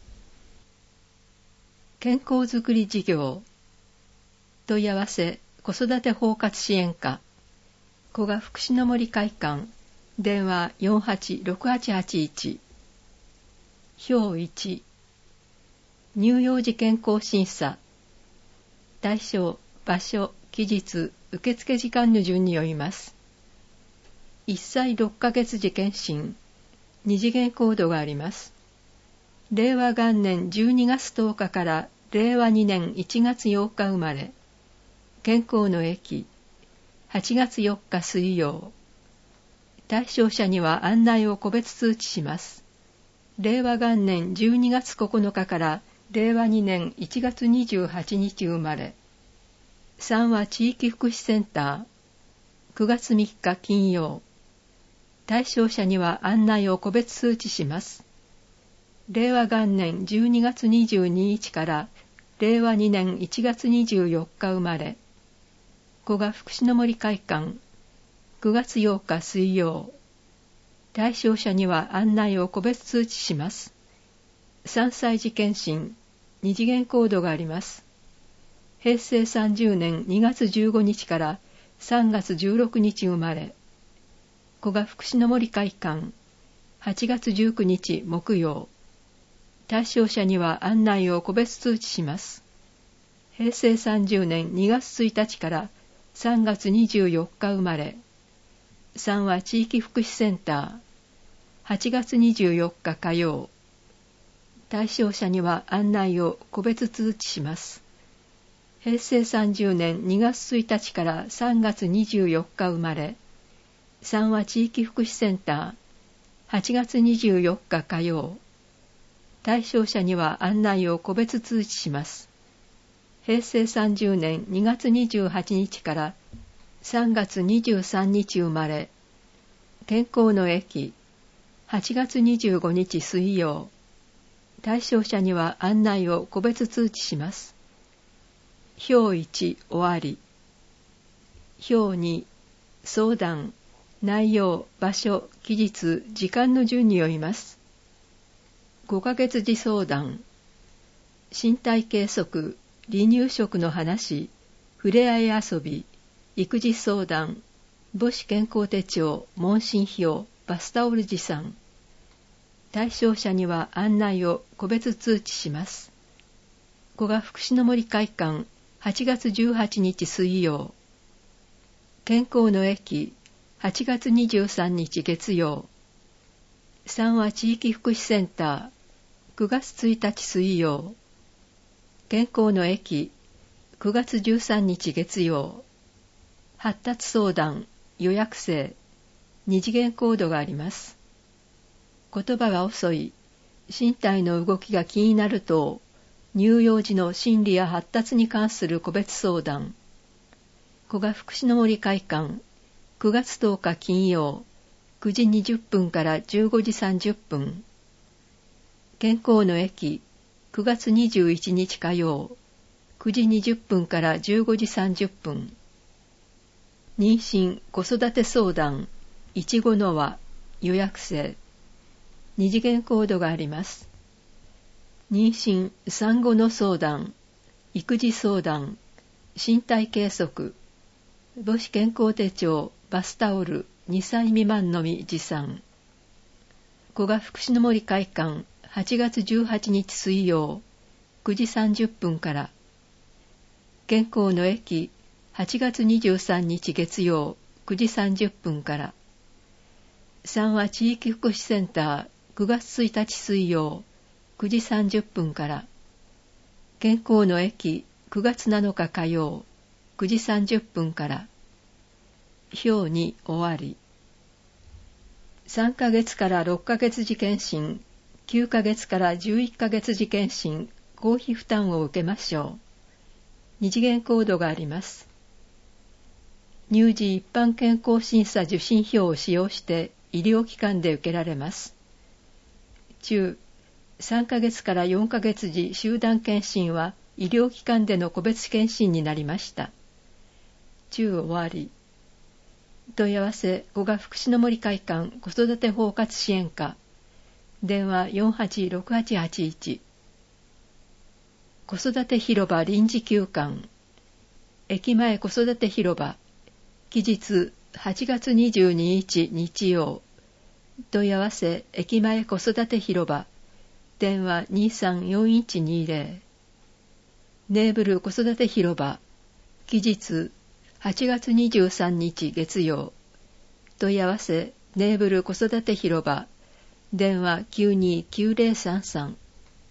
健康づくり事業。問い合わせ子育て包括支援課。古賀福祉の森会館。電話 よんはちろくはちはちいち。表いち。乳幼児健康審査。対象、場所、期日、受付時間の順によります。いっさいろっかげつ時検診。に次元コードがあります。れいわ元年じゅうにがつとおかかられいわにねんいちがつようか生まれ。健康の駅。はちがつよっか水曜。対象者には案内を個別通知します。れいわ元年じゅうにがつここのかかられいわにねんいちがつにじゅうはちにち生まれ。さんは地域福祉センター。くがつみっか金曜。対象者には案内を個別通知します。れいわ元年じゅうにがつにじゅうににちかられいわにねんいちがつにじゅうよっか生まれ。古賀福祉の森会館。くがつようか水曜。対象者には案内を個別通知します。さんさい児検診、に次元コードがあります。へいせいさんじゅうねんにがつじゅうごにちからさんがつじゅうろくにち生まれ。古賀福祉の森会館。はちがつじゅうくにち木曜。対象者には案内を個別通知します。へいせいさんじゅうねんにがつついたちからさんがつにじゅうよっか生まれ。さんは地域福祉センター。はちがつにじゅうよっか火曜。対象者には案内を個別通知します。へいせいさんじゅうねんにがつついたちからさんがつにじゅうよっか生まれ。さんは地域福祉センター。はちがつにじゅうよっか火曜。対象者には案内を個別通知します。へいせいさんじゅうねんにがつにじゅうはちにちからさんがつにじゅうさんにち生まれ。健康の駅。はちがつにじゅうごにち水曜。対象者には案内を個別通知します。表いち終わり。表に相談、内容、場所、期日、時間の順によります。ごかげつ児相談。身体計測、離乳食の話、ふれあい遊び、育児相談、母子健康手帳、問診票、 バスタオル持参。対象者には案内を個別通知します。古賀福祉の森会館はちがつじゅうはちにち水曜。健康の駅はちがつにじゅうさんにち月曜。三和地域福祉センターくがつついたち水曜。健康の駅くがつじゅうさんにち月曜。発達相談予約制二次元コードがあります。言葉が遅い、身体の動きが気になる等、乳幼児の心理や発達に関する個別相談。古賀福祉の森会館くがつとおか金曜くじにじゅっぷんからじゅうごじさんじゅっぷん。健康の駅くがつにじゅういちにち火曜くじにじゅっぷんからじゅうごじさんじゅっぷん。妊娠子育て相談いちごの輪予約制二次元コードがあります。妊娠産後の相談育児相談身体計測母子健康手帳バスタオルにさい未満のみ持参。古賀福祉の森会館はちがつじゅうはちにち水曜くじさんじゅっぷんから。健康の駅はちがつにじゅうさんにち月曜くじさんじゅっぷんから。三和地域福祉センターくがつついたち水曜くじさんじゅっぷんから。健康の駅くがつなのか火曜くじさんじゅっぷんから。表に終わり。さんかげつからろっかげつ時検診、きゅうかげつからじゅういっかげつ時検診、公費負担を受けましょう。二次元コードがあります。乳児一般健康審査受診票を使用して医療機関で受けられます。中、さんかげつからよんかげつ時集団検診は医療機関での個別検診になりました。中終わり。問い合わせ古賀福祉の森会館子育て包括支援課電話 よんはちろくはちはちいち。子育て広場臨時休館駅前子育て広場期日はちがつにじゅうににち日曜。問い合わせ駅前子育て広場電話 にさんよんいちにぜろ。ネーブル子育て広場期日はちがつにじゅうさんにち月曜。問い合わせネーブル子育て広場電話 きゅうにきゅうぜろさんさん。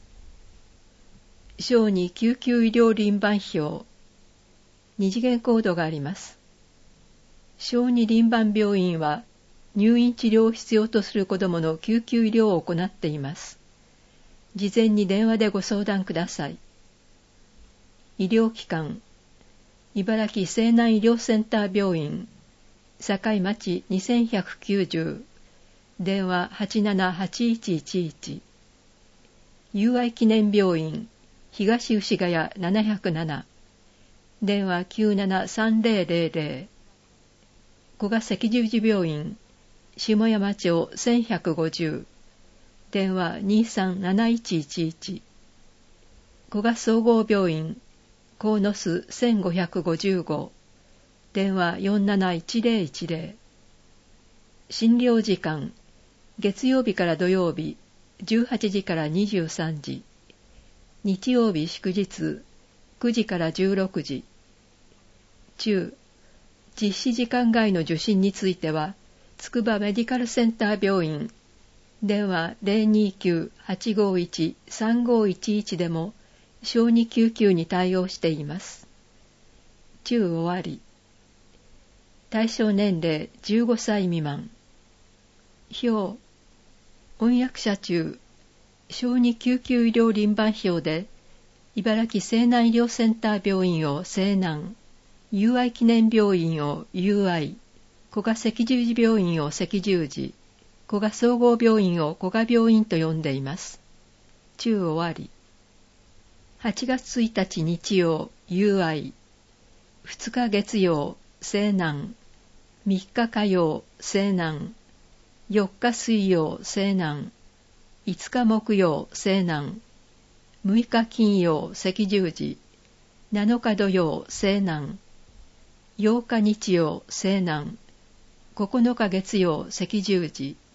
小児救急医療輪番表二次元コードがあります。小児輪番病院は入院治療を必要とする子どもの救急医療を行っています。事前に電話でご相談ください。医療機関茨城西南医療センター病院境町にせんひゃくきゅうじゅう電話 はちななはちいちいちいち。友愛記念病院東牛ヶ谷ななひゃくなな電話 きゅうななさんぜろぜろぜろ。古賀赤十字病院下山町せんひゃくごじゅう電話 にさんなないちいちいち。古賀総合病院鴻巣せんごひゃくごじゅうご電話 よんなないちぜろいちぜろ。診療時間月曜日から土曜日じゅうはちじからにじゅうさんじ、日曜日祝日くじからじゅうろくじ。中、実施時間外の受診についてはつくばメディカルセンター病院電話 ゼロにきゅうはちごいちさんごいちいち でも小児救急に対応しています。中終わり。対象年齢じゅうごさい未満。表。翻訳者中。小児救急医療輪番表で、茨城西南医療センター病院を西南、友愛記念病院を友愛、古賀赤十字病院を赤十字、古賀総合病院を古賀病院と呼んでいます。中終わり。はちがつついたち日曜、友愛。ふつか月曜、西南。みっか火曜、西南。よっか水曜、西南。いつか木曜、西南。むいか金曜、赤十字。なのか土曜、西南。ようか日曜、西南。ここのか月曜、赤十字。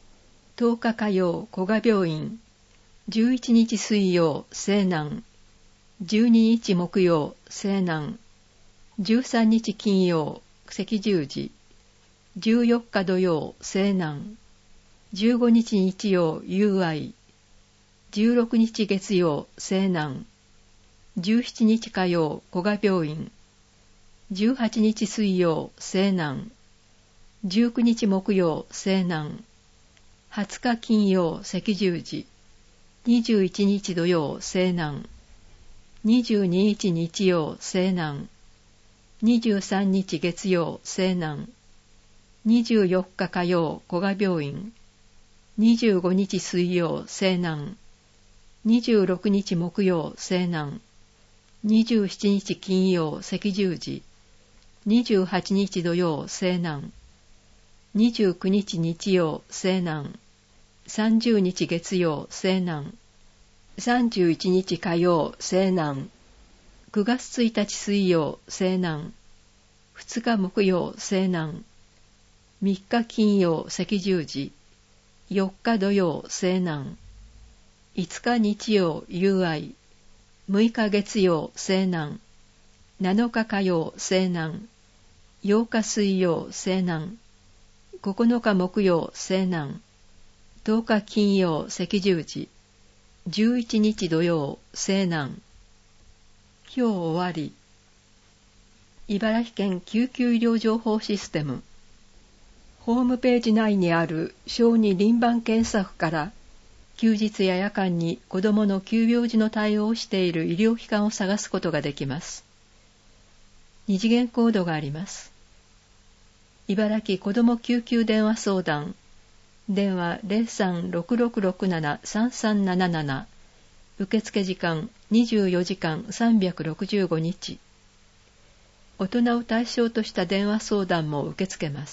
とおか火曜古賀病院、じゅういちにち水曜西南、じゅうににち木曜西南、じゅうさんにち金曜赤十字、じゅうよっか土曜西南、じゅうごにち日曜友愛、じゅうろくにち月曜西南、じゅうしちにち火曜古賀病院、じゅうはちにち水曜西南、じゅうくにち木曜西南、はつか金曜赤十字、にじゅういちにち土曜西南、にじゅうににち日曜西南、にじゅうさんにち月曜西南、にじゅうよっか火曜古賀病院、にじゅうごにち水曜西南、にじゅうろくにち木曜西南、にじゅうしちにち金曜赤十字、にじゅうはちにち土曜西南、にじゅうくにち日曜西南、さんじゅうにち月曜西南、さんじゅういちにち火曜西南、くがつついたち水曜西南、ふつか木曜西南、みっか金曜赤十字、よっか土曜西南、いつか日曜友愛、むいか月曜西南、なのか火曜西南、ようか水曜西南、ここのか木曜西南、とおか金曜赤十字、じゅういちにち土曜西南。今日終わり。茨城県救急医療情報システム。ホームページ内にある小児輪番検査符から休日や夜間に子どもの急病時の対応をしている医療機関を探すことができます。二次元コードがあります。茨城子ども救急電話相談、電話 ゼロさんろくろくろくななさんさんなななな、受付時間にじゅうよじかんさんびゃくろくじゅうごにち。大人を対象とした電話相談も受け付けます。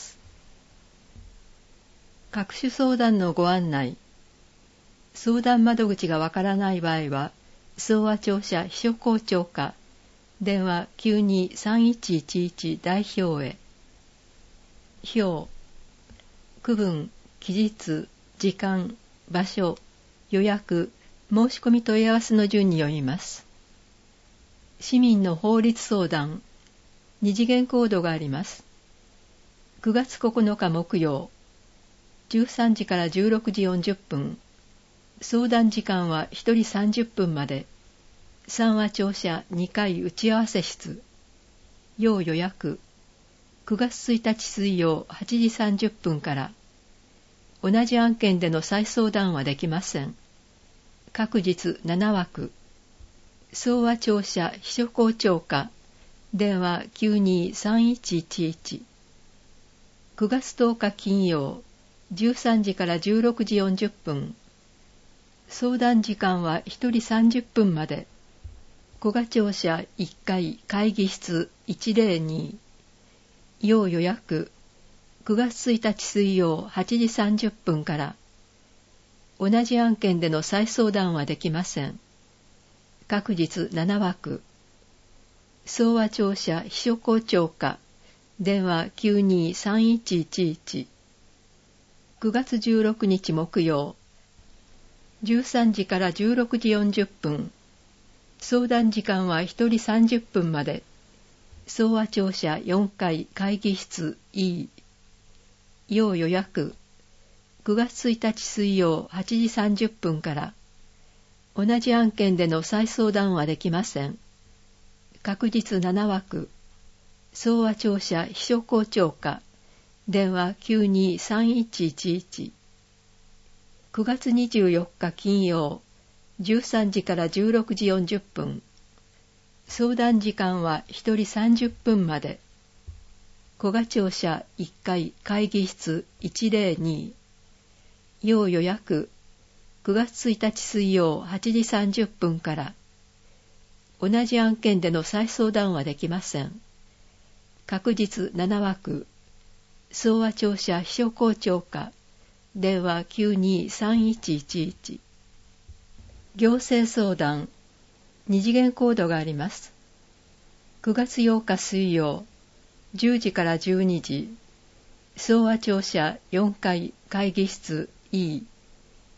各種相談のご案内。相談窓口がわからない場合は、総和庁舎秘書校長課、電話 きゅうにさんいちいちいち 代表へ。表、区分、期日、時間、場所、予約、申し込み問い合わせの順に読みます。市民の法律相談、二次元コードがあります。くがつここのか木曜、じゅうさんじからじゅうろくじよんじゅっぷん、相談時間はひとりさんじゅっぷんまで、三和庁舎にかい打ち合わせ室、要予約、くがつついたち水曜はちじさんじゅっぷんから、同じ案件での再相談はできません。各日ななわく、総和庁舎秘書校長課、電話 きゅうにさんいちいちいち。くがつとおか金曜、じゅうさんじからじゅうろくじよんじゅっぷん。相談時間はひとりさんじゅっぷんまで。古賀庁舎いっかい会議室いちぜろに。要予約、くがつついたち水曜はちじさんじゅっぷんから。同じ案件での再相談はできません。各日ななわく。総和庁舎秘書校長課、電話 きゅうにさんいちいちいち。くがつじゅうろくにち木曜、じゅうさんじからじゅうろくじよんじゅっぷん。相談時間はひとりさんじゅっぷんまで。総和庁舎よんかい会議室 E。要予約。くがつついたち水曜はちじさんじゅっぷんから。同じ案件での再相談はできません。各日ななわく。総和庁舎秘書校長課。電話 きゅうにさんいちいちいち。くがつにじゅうよっか金曜、じゅうさんじからじゅうろくじよんじゅっぷん。相談時間はひとりさんじゅっぷんまで。古賀庁舎いっかい会議室いちぜろに。要予約、くがつついたち水曜はちじさんじゅっぷんから。同じ案件での再相談はできません。各日ななわく。総和庁舎秘書校長課、電話 きゅうにさんいちいちいち。行政相談、二次元コードがあります。くがつようか水曜、じゅうじからじゅうにじ、総和庁舎よんかい会議室 E、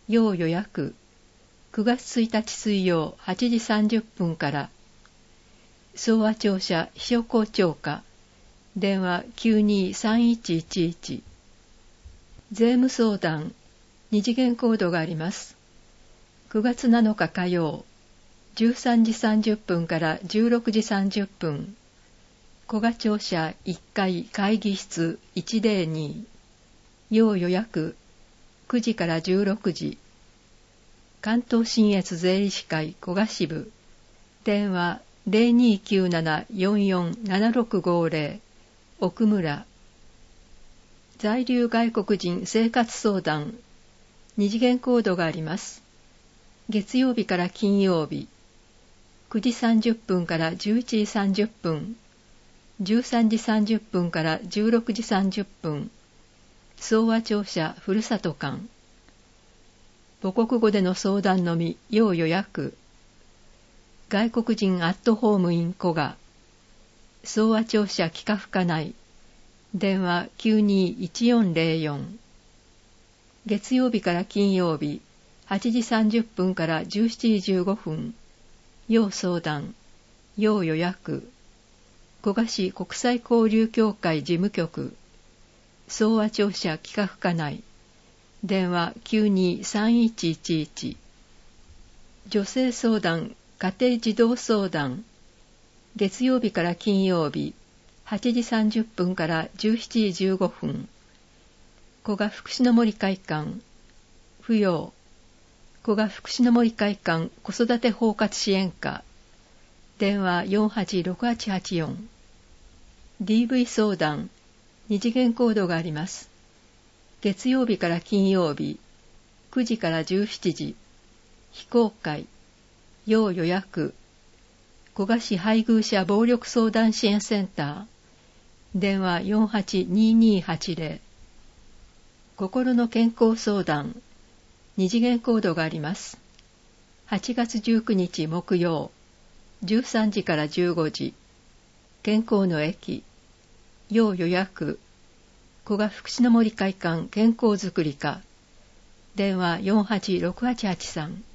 要予約、くがつついたち水曜はちじさんじゅっぷんから、総和庁舎秘書校長課、電話 きゅうにーさんいちいちいち。税務相談、二次元コードがあります。くがつなのか火曜、じゅうさんじさんじゅっぷんからじゅうろくじさんじゅっぷん、古賀庁舎いっかい会議室いちまるに、要予約、くじからじゅうろくじ、関東信越税理士会古賀支部、電話 ゼロにーきゅうなな よんよん ななろくごゼロ、奥村。在留外国人生活相談、二次元コードがあります。月曜日から金曜日、くじさんじゅっぷんからじゅういちじさんじゅっぷん、じゅうさんじさんじゅっぷんからじゅうろくじさんじゅっぷん、総和庁舎ふるさと館。母国語での相談のみ、要予約。外国人アットホームイン古賀。総和庁舎企画課内。電話 きゅうにーいちよんゼロよん。月曜日から金曜日、はちじさんじゅっぷんからじゅうしちじじゅうごふん。要相談。要予約。古賀市国際交流協会事務局。総和庁舎企画課内。電話 きゅうにーさんいちいちいち。女性相談、家庭児童相談。月曜日から金曜日、はちじさんじゅっぷんからじゅうしちじじゅうごふん。古賀福祉の森会館。扶養。古賀福祉の森会館子育て包括支援課。電話 よんはちろくはちはちよん。ディーブイ 相談。二次元コードがあります。月曜日から金曜日、くじからじゅうしちじ。非公開。要予約。古賀市配偶者暴力相談支援センター。電話 よんはちにーにーはちゼロ。心の健康相談。二次元コードがあります。はちがつじゅうくにち木曜、じゅうさんじからじゅうごじ。健康の駅。要予約。古賀福祉の森会館健康づくり課。電話 よんはちろくはちはちさん。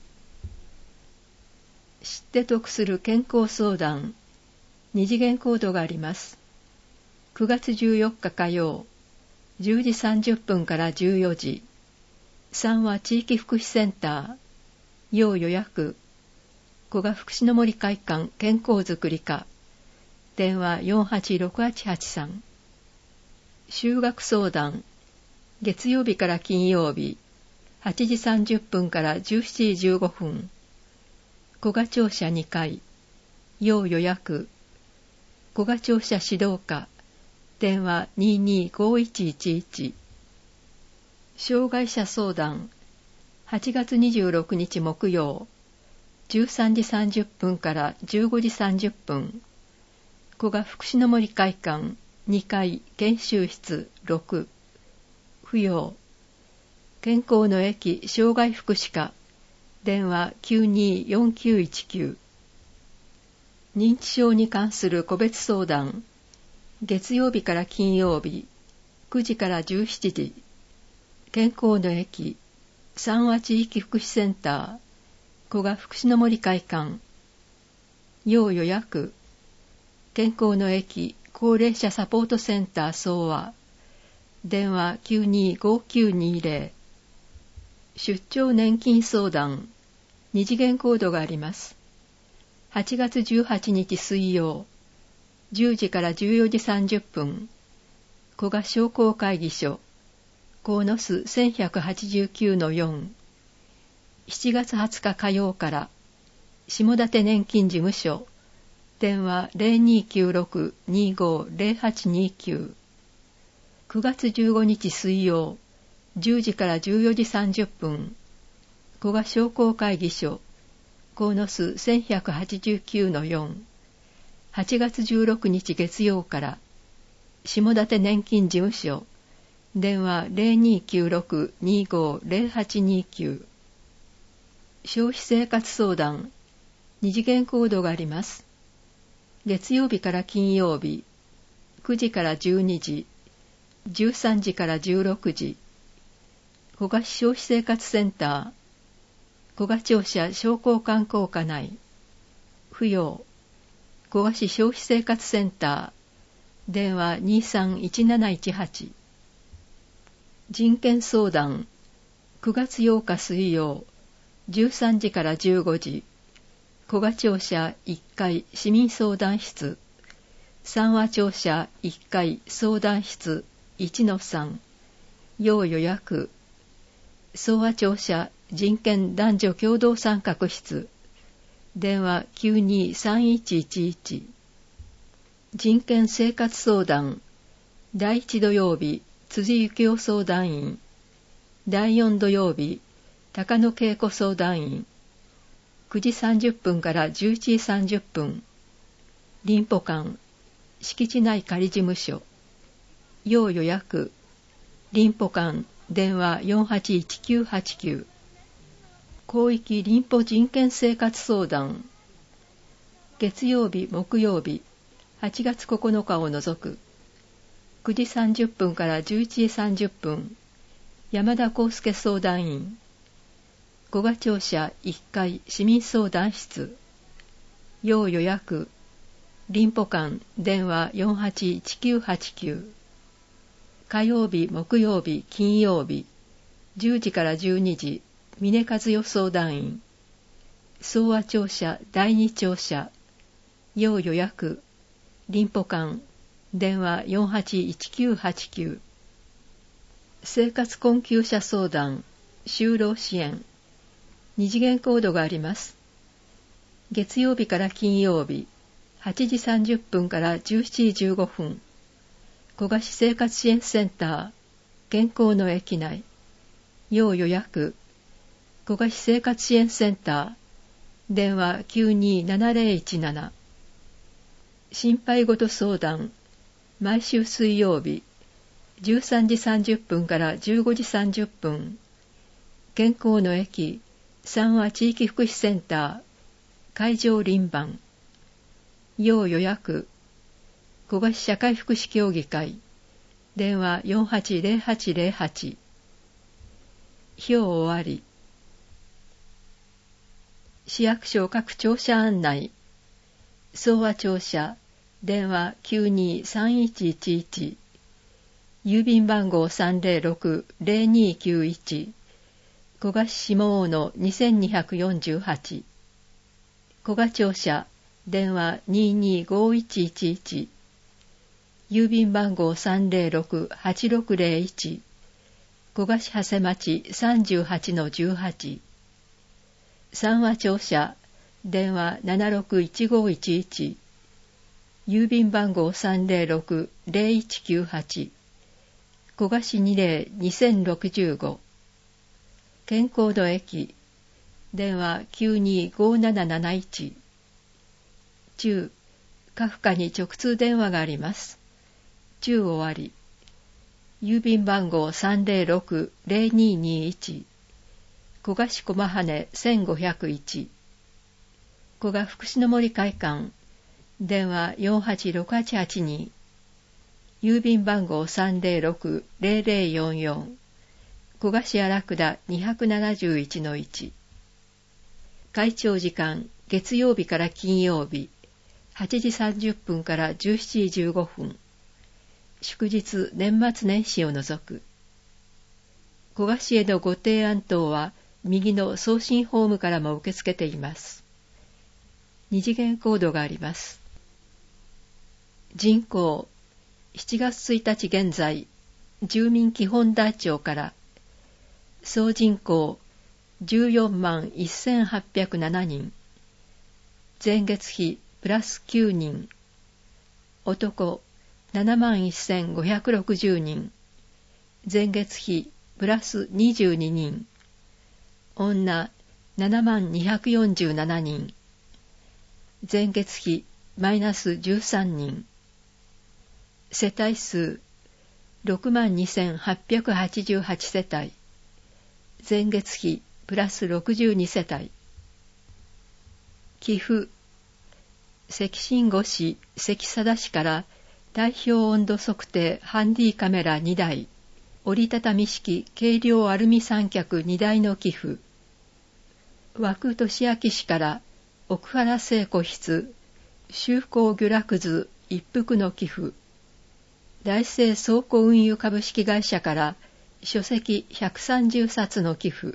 知って得する健康相談。二次元コードがあります。くがつじゅうよっか火曜、じゅうじさんじゅっぷんからじゅうよじ。三和地域福祉センター。要予約。古賀福祉の森会館健康づくり課。電話 よんはちろくはちはちさん。就学相談。月曜日から金曜日、はちじさんじゅっぷんからじゅうしちじじゅうごふん。古賀庁舎にかい。要予約。古賀庁舎指導課。電話 にーにーごいちいちいち。障害者相談。はちがつにじゅうろくにち木曜、じゅうさんじさんじゅっぷんからじゅうごじさんじゅっぷん。古賀福祉の森会館にかい研修室ろく。扶養。健康の駅障害福祉課。電話 きゅうにーよんきゅういちきゅう。認知症に関する個別相談。月曜日から金曜日、くじからじゅうしちじ。健康の駅三和地域福祉センター。古賀福祉の森会館。要予約。健康の駅高齢者サポートセンター総和。電話 きゅうにーごきゅうにゼロ。出張年金相談。二次元コードがあります。はちがつじゅうはちにち水曜、じゅうじからじゅうよじさんじゅっぷん。古賀商工会議所。鴻巣 せんひゃくはちじゅうきゅうのよん。しちがつはつか火曜から、下館年金事務所。電話 ゼロにーきゅうろく にーごーゼロはちにーきゅう。くがつじゅうごにち水曜、じゅうじからじゅうよじさんじゅっぷん。古賀商工会議所。鴻巣 せんひゃくはちじゅうきゅうのよん。はちがつじゅうろくにち月曜から、下館年金事務所。電話 ゼロにーきゅうろく にーごーゼロはちにーきゅう。消費生活相談。二次元コードがあります。月曜日から金曜日、くじからじゅうにじ、じゅうさんじからじゅうろくじ。古賀市消費生活センター。 古賀庁舎商工観光課内。扶養。古賀市消費生活センター。電話にさんいちなないちはち。人権相談。くがつようか水曜。じゅうさんじからじゅうごじ。古賀庁舎いっかい市民相談室。三和庁舎いっかい相談室 いちのさん。要予約。総和庁舎人権男女共同参画室。電話きゅうにさんいちいちいち。人権生活相談。だいいち土曜日、辻幸夫相談員。だいよん土曜日、高野恵子相談員。くじさんじゅっぷんからじゅういちじさんじゅっぷん。林保館、敷地内仮事務所。要予約。林保館、電話よんはちいちきゅうはちきゅう。広域林保人権生活相談。月曜日、木曜日、はちがつここのかを除く。くじさんじゅっぷんからじゅういちじさんじゅっぷん。山田康介相談員。古賀庁舎いっかい市民相談室。要予約。林保館、電話よんはちいちきゅうはちきゅう。火曜日、木曜日、金曜日、じゅうじからじゅうにじ、峰和代相談員。総和庁舎だいに庁舎。要予約。林保館、電話よんはちいちきゅうはちきゅう。生活困窮者相談、就労支援。二次元コードがあります。月曜日から金曜日、はちじさんじゅっぷんからじゅうしちじじゅうごふん。古賀市生活支援センター、健康の駅内。要予約。古賀市生活支援センター、電話きゅうにななぜろいちなな。心配事相談、毎週水曜日、じゅうさんじさんじゅっぷんからじゅうごじさんじゅっぷん。健康の駅、三和地域福祉センター、会場輪番。要予約。古賀市社会福祉協議会、電話よんはちぜろはちぜろはち。表終わり。市役所各庁舎案内。総和庁舎、電話きゅうにさんいちいちいち。郵便番号 さんぜろろくぜろにきゅういち。古賀市下大野にせんにひゃくよんじゅうはち。古賀庁舎、電話にーにーごいちいちいち。郵便番号 さんぜろろくはちろくぜろいち。古賀市長谷町 さんじゅうはちのじゅうはち。三和庁舎、電話ななろくいちごいちいち。郵便番号 さんぜろろくぜろいちきゅうはち。古賀市にぜろにせんろくじゅうご。健康の駅、電話きゅうにごなななないち。中、カフカに直通電話があります。中終わり。郵便番号 さんぜろろくぜろににいち。古賀市駒羽せんごひゃくいち。古賀福祉の森会館、電話よんはちろくはちはちに。郵便番号 さんぜろろくぜろぜろよんよん。古賀市荒倉にひゃくななじゅういちのいち。会長時間、月曜日から金曜日、はちじさんじゅっぷんからじゅうしちじじゅうごふん。祝日、年末年始を除く。古賀市へのご提案等は、右の送信ホームからも受け付けています。二次元コードがあります。人口、しちがつついたち現在、住民基本台帳から、総人口じゅうよんまんせんはっぴゃくななにん。前月比プラスきゅうにん。男ななまんせんごひゃくろくじゅうにん。前月比プラスにじゅうににん。女ななまんにひゃくよんじゅうななにん。前月比マイナスじゅうさんにん。世帯数ろくまんにせんはっぴゃくはちじゅうはち世帯。前月比プラスろくじゅうに世帯。寄付、関新五市関貞市から体表温度測定ハンディカメラにだい、折りたたみ式軽量アルミ三脚にだいの寄付。 和久俊明氏から奥原聖子筆修好漁楽図一幅の寄付、大成倉庫運輸株式会社から書籍ひゃくさんじゅうさつの寄付。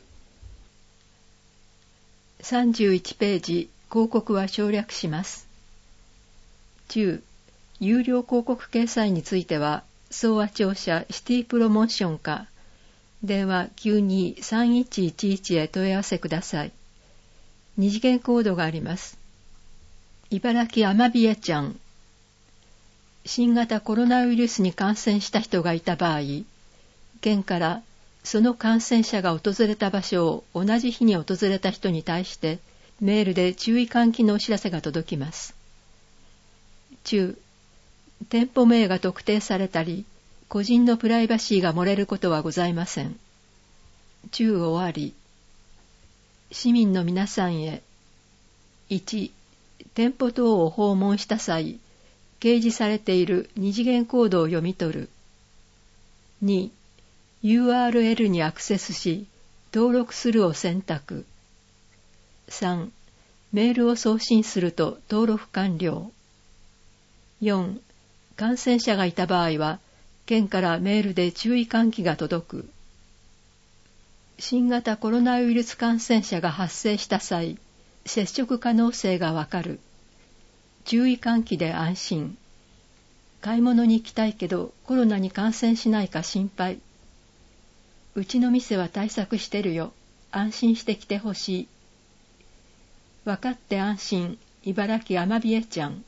さんじゅういちページ、広告は省略します。中、有料広告掲載については、総和庁舎シティプロモーション課、電話 きゅうに さんいちいちいち へ問い合わせください。二次元コードがあります。茨城アマビエちゃん。新型コロナウイルスに感染した人がいた場合、県からその感染者が訪れた場所を同じ日に訪れた人に対してメールで注意喚起のお知らせが届きます。中、店舗名が特定されたり、個人のプライバシーが漏れることはございません。中終わり。市民の皆さんへ。いち、店舗等を訪問した際、掲示されている二次元コードを読み取る。に、ユーアールエル にアクセスし、登録するを選択。さん、メールを送信すると登録完了。よん、感染者がいた場合は、県からメールで注意喚起が届く。新型コロナウイルス感染者が発生した際、接触可能性がわかる。注意喚起で安心。買い物に行きたいけどコロナに感染しないか心配。うちの店は対策してるよ。安心してきてほしい。わかって安心。茨城アマビエちゃん。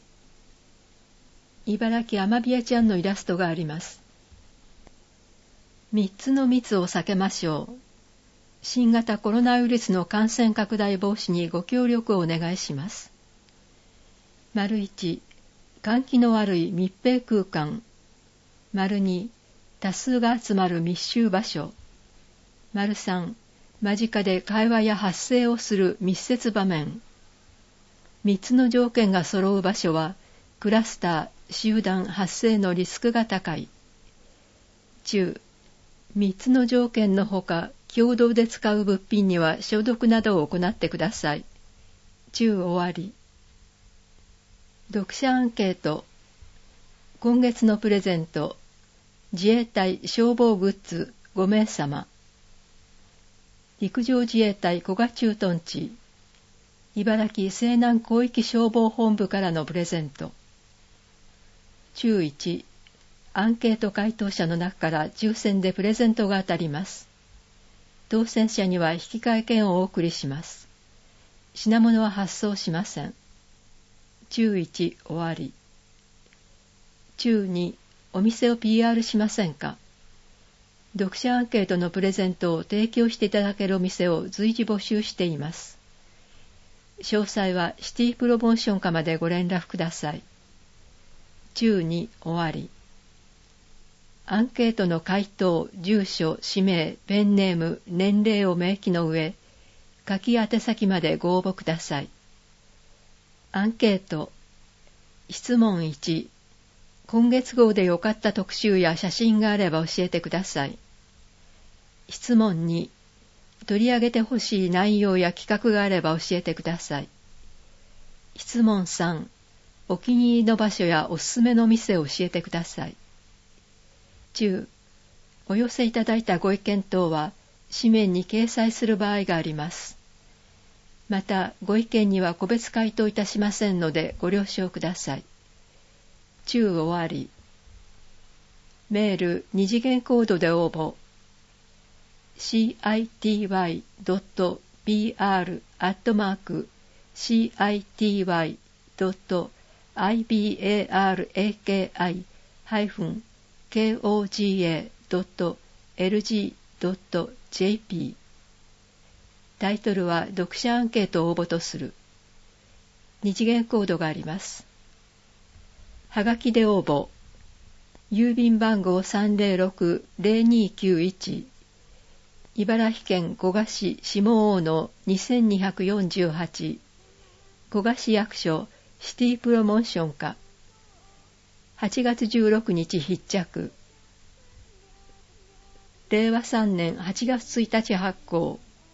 茨城アマビエちゃんのイラストがあります。三つの密を避けましょう。新型コロナウイルスの感染拡大防止にご協力をお願いします。丸一、換気の悪い密閉空間。丸二、多数が集まる密集場所。丸三、間近で会話や発声をする密接場面。三つの条件が揃う場所は、クラスター、集団発生のリスクが高い。中、三つの条件のほか、共同で使う物品には消毒などを行ってください。中終わり。読者アンケート。今月のプレゼント。自衛隊消防グッズごめいさま。陸上自衛隊古賀駐屯地。茨城西南広域消防本部からのプレゼント。中いち、アンケート回答者の中から抽選でプレゼントが当たります。当選者には引換券をお送りします。品物は発送しません。中いち終わり。中に、お店を ピーアール しませんか。読者アンケートのプレゼントを提供していただけるお店を随時募集しています。詳細はシティプロモーション課までご連絡ください。中に終わり。アンケートの回答、住所、氏名、ペンネーム、年齢を明記の上、書き宛先までご応募ください。アンケート。質問いち。今月号で良かった特集や写真があれば教えてください。質問に。取り上げてほしい内容や企画があれば教えてください。質問さん。お気に入りの場所やおすすめの店を教えてください。中、お寄せいただいたご意見等は紙面に掲載する場合があります。また、ご意見には個別回答いたしませんのでご了承ください。中終わり。メール二次元コードで応募。シーアイティーワイドットピーアール アットマーク シーアイティーワイドットアイビーエーアールエーケーアイ ハイフン ケーオージーエードットエルジードットジェーピー。タイトルは読者アンケートを応募とする。二次元コードがあります。はがきで応募。郵便番号 さんぜろろく ゼロにきゅういち。茨城県古河市下大野にせんにひゃくよんじゅうはち。古河市役所シティプロモーション課。はちがつじゅうろくにち必着。れいわさんねんはちがつついたち発行。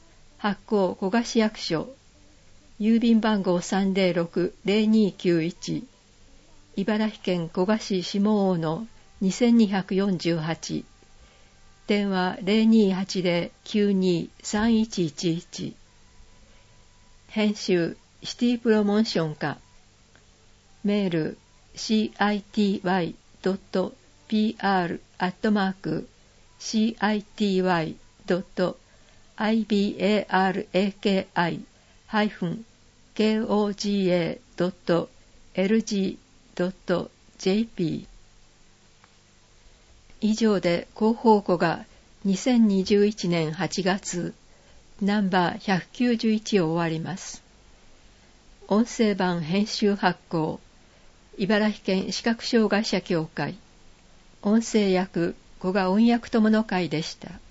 発行古河市役所、郵便番号 さんぜろろくぜろにきゅういち、茨城県古河市下大野にせんにひゃくよんじゅうはち、電話 ゼロにはちゼロ きゅうにさんいちいちいち、編集シティプロモーション課、メール シーアイティーワイドットピーアール アットマーク シーアイティーワイドットアイビーエーアールエーケーアイ ハイフン ケーオージーエー ドット エルジー ドット ジェーピー。 以上で広報庫がにせんにじゅういちねんはちがつナンバーひゃくきゅうじゅういちを終わります。音声版編集発行、茨城県視覚障害者協会、音声役古賀音訳友の会でした。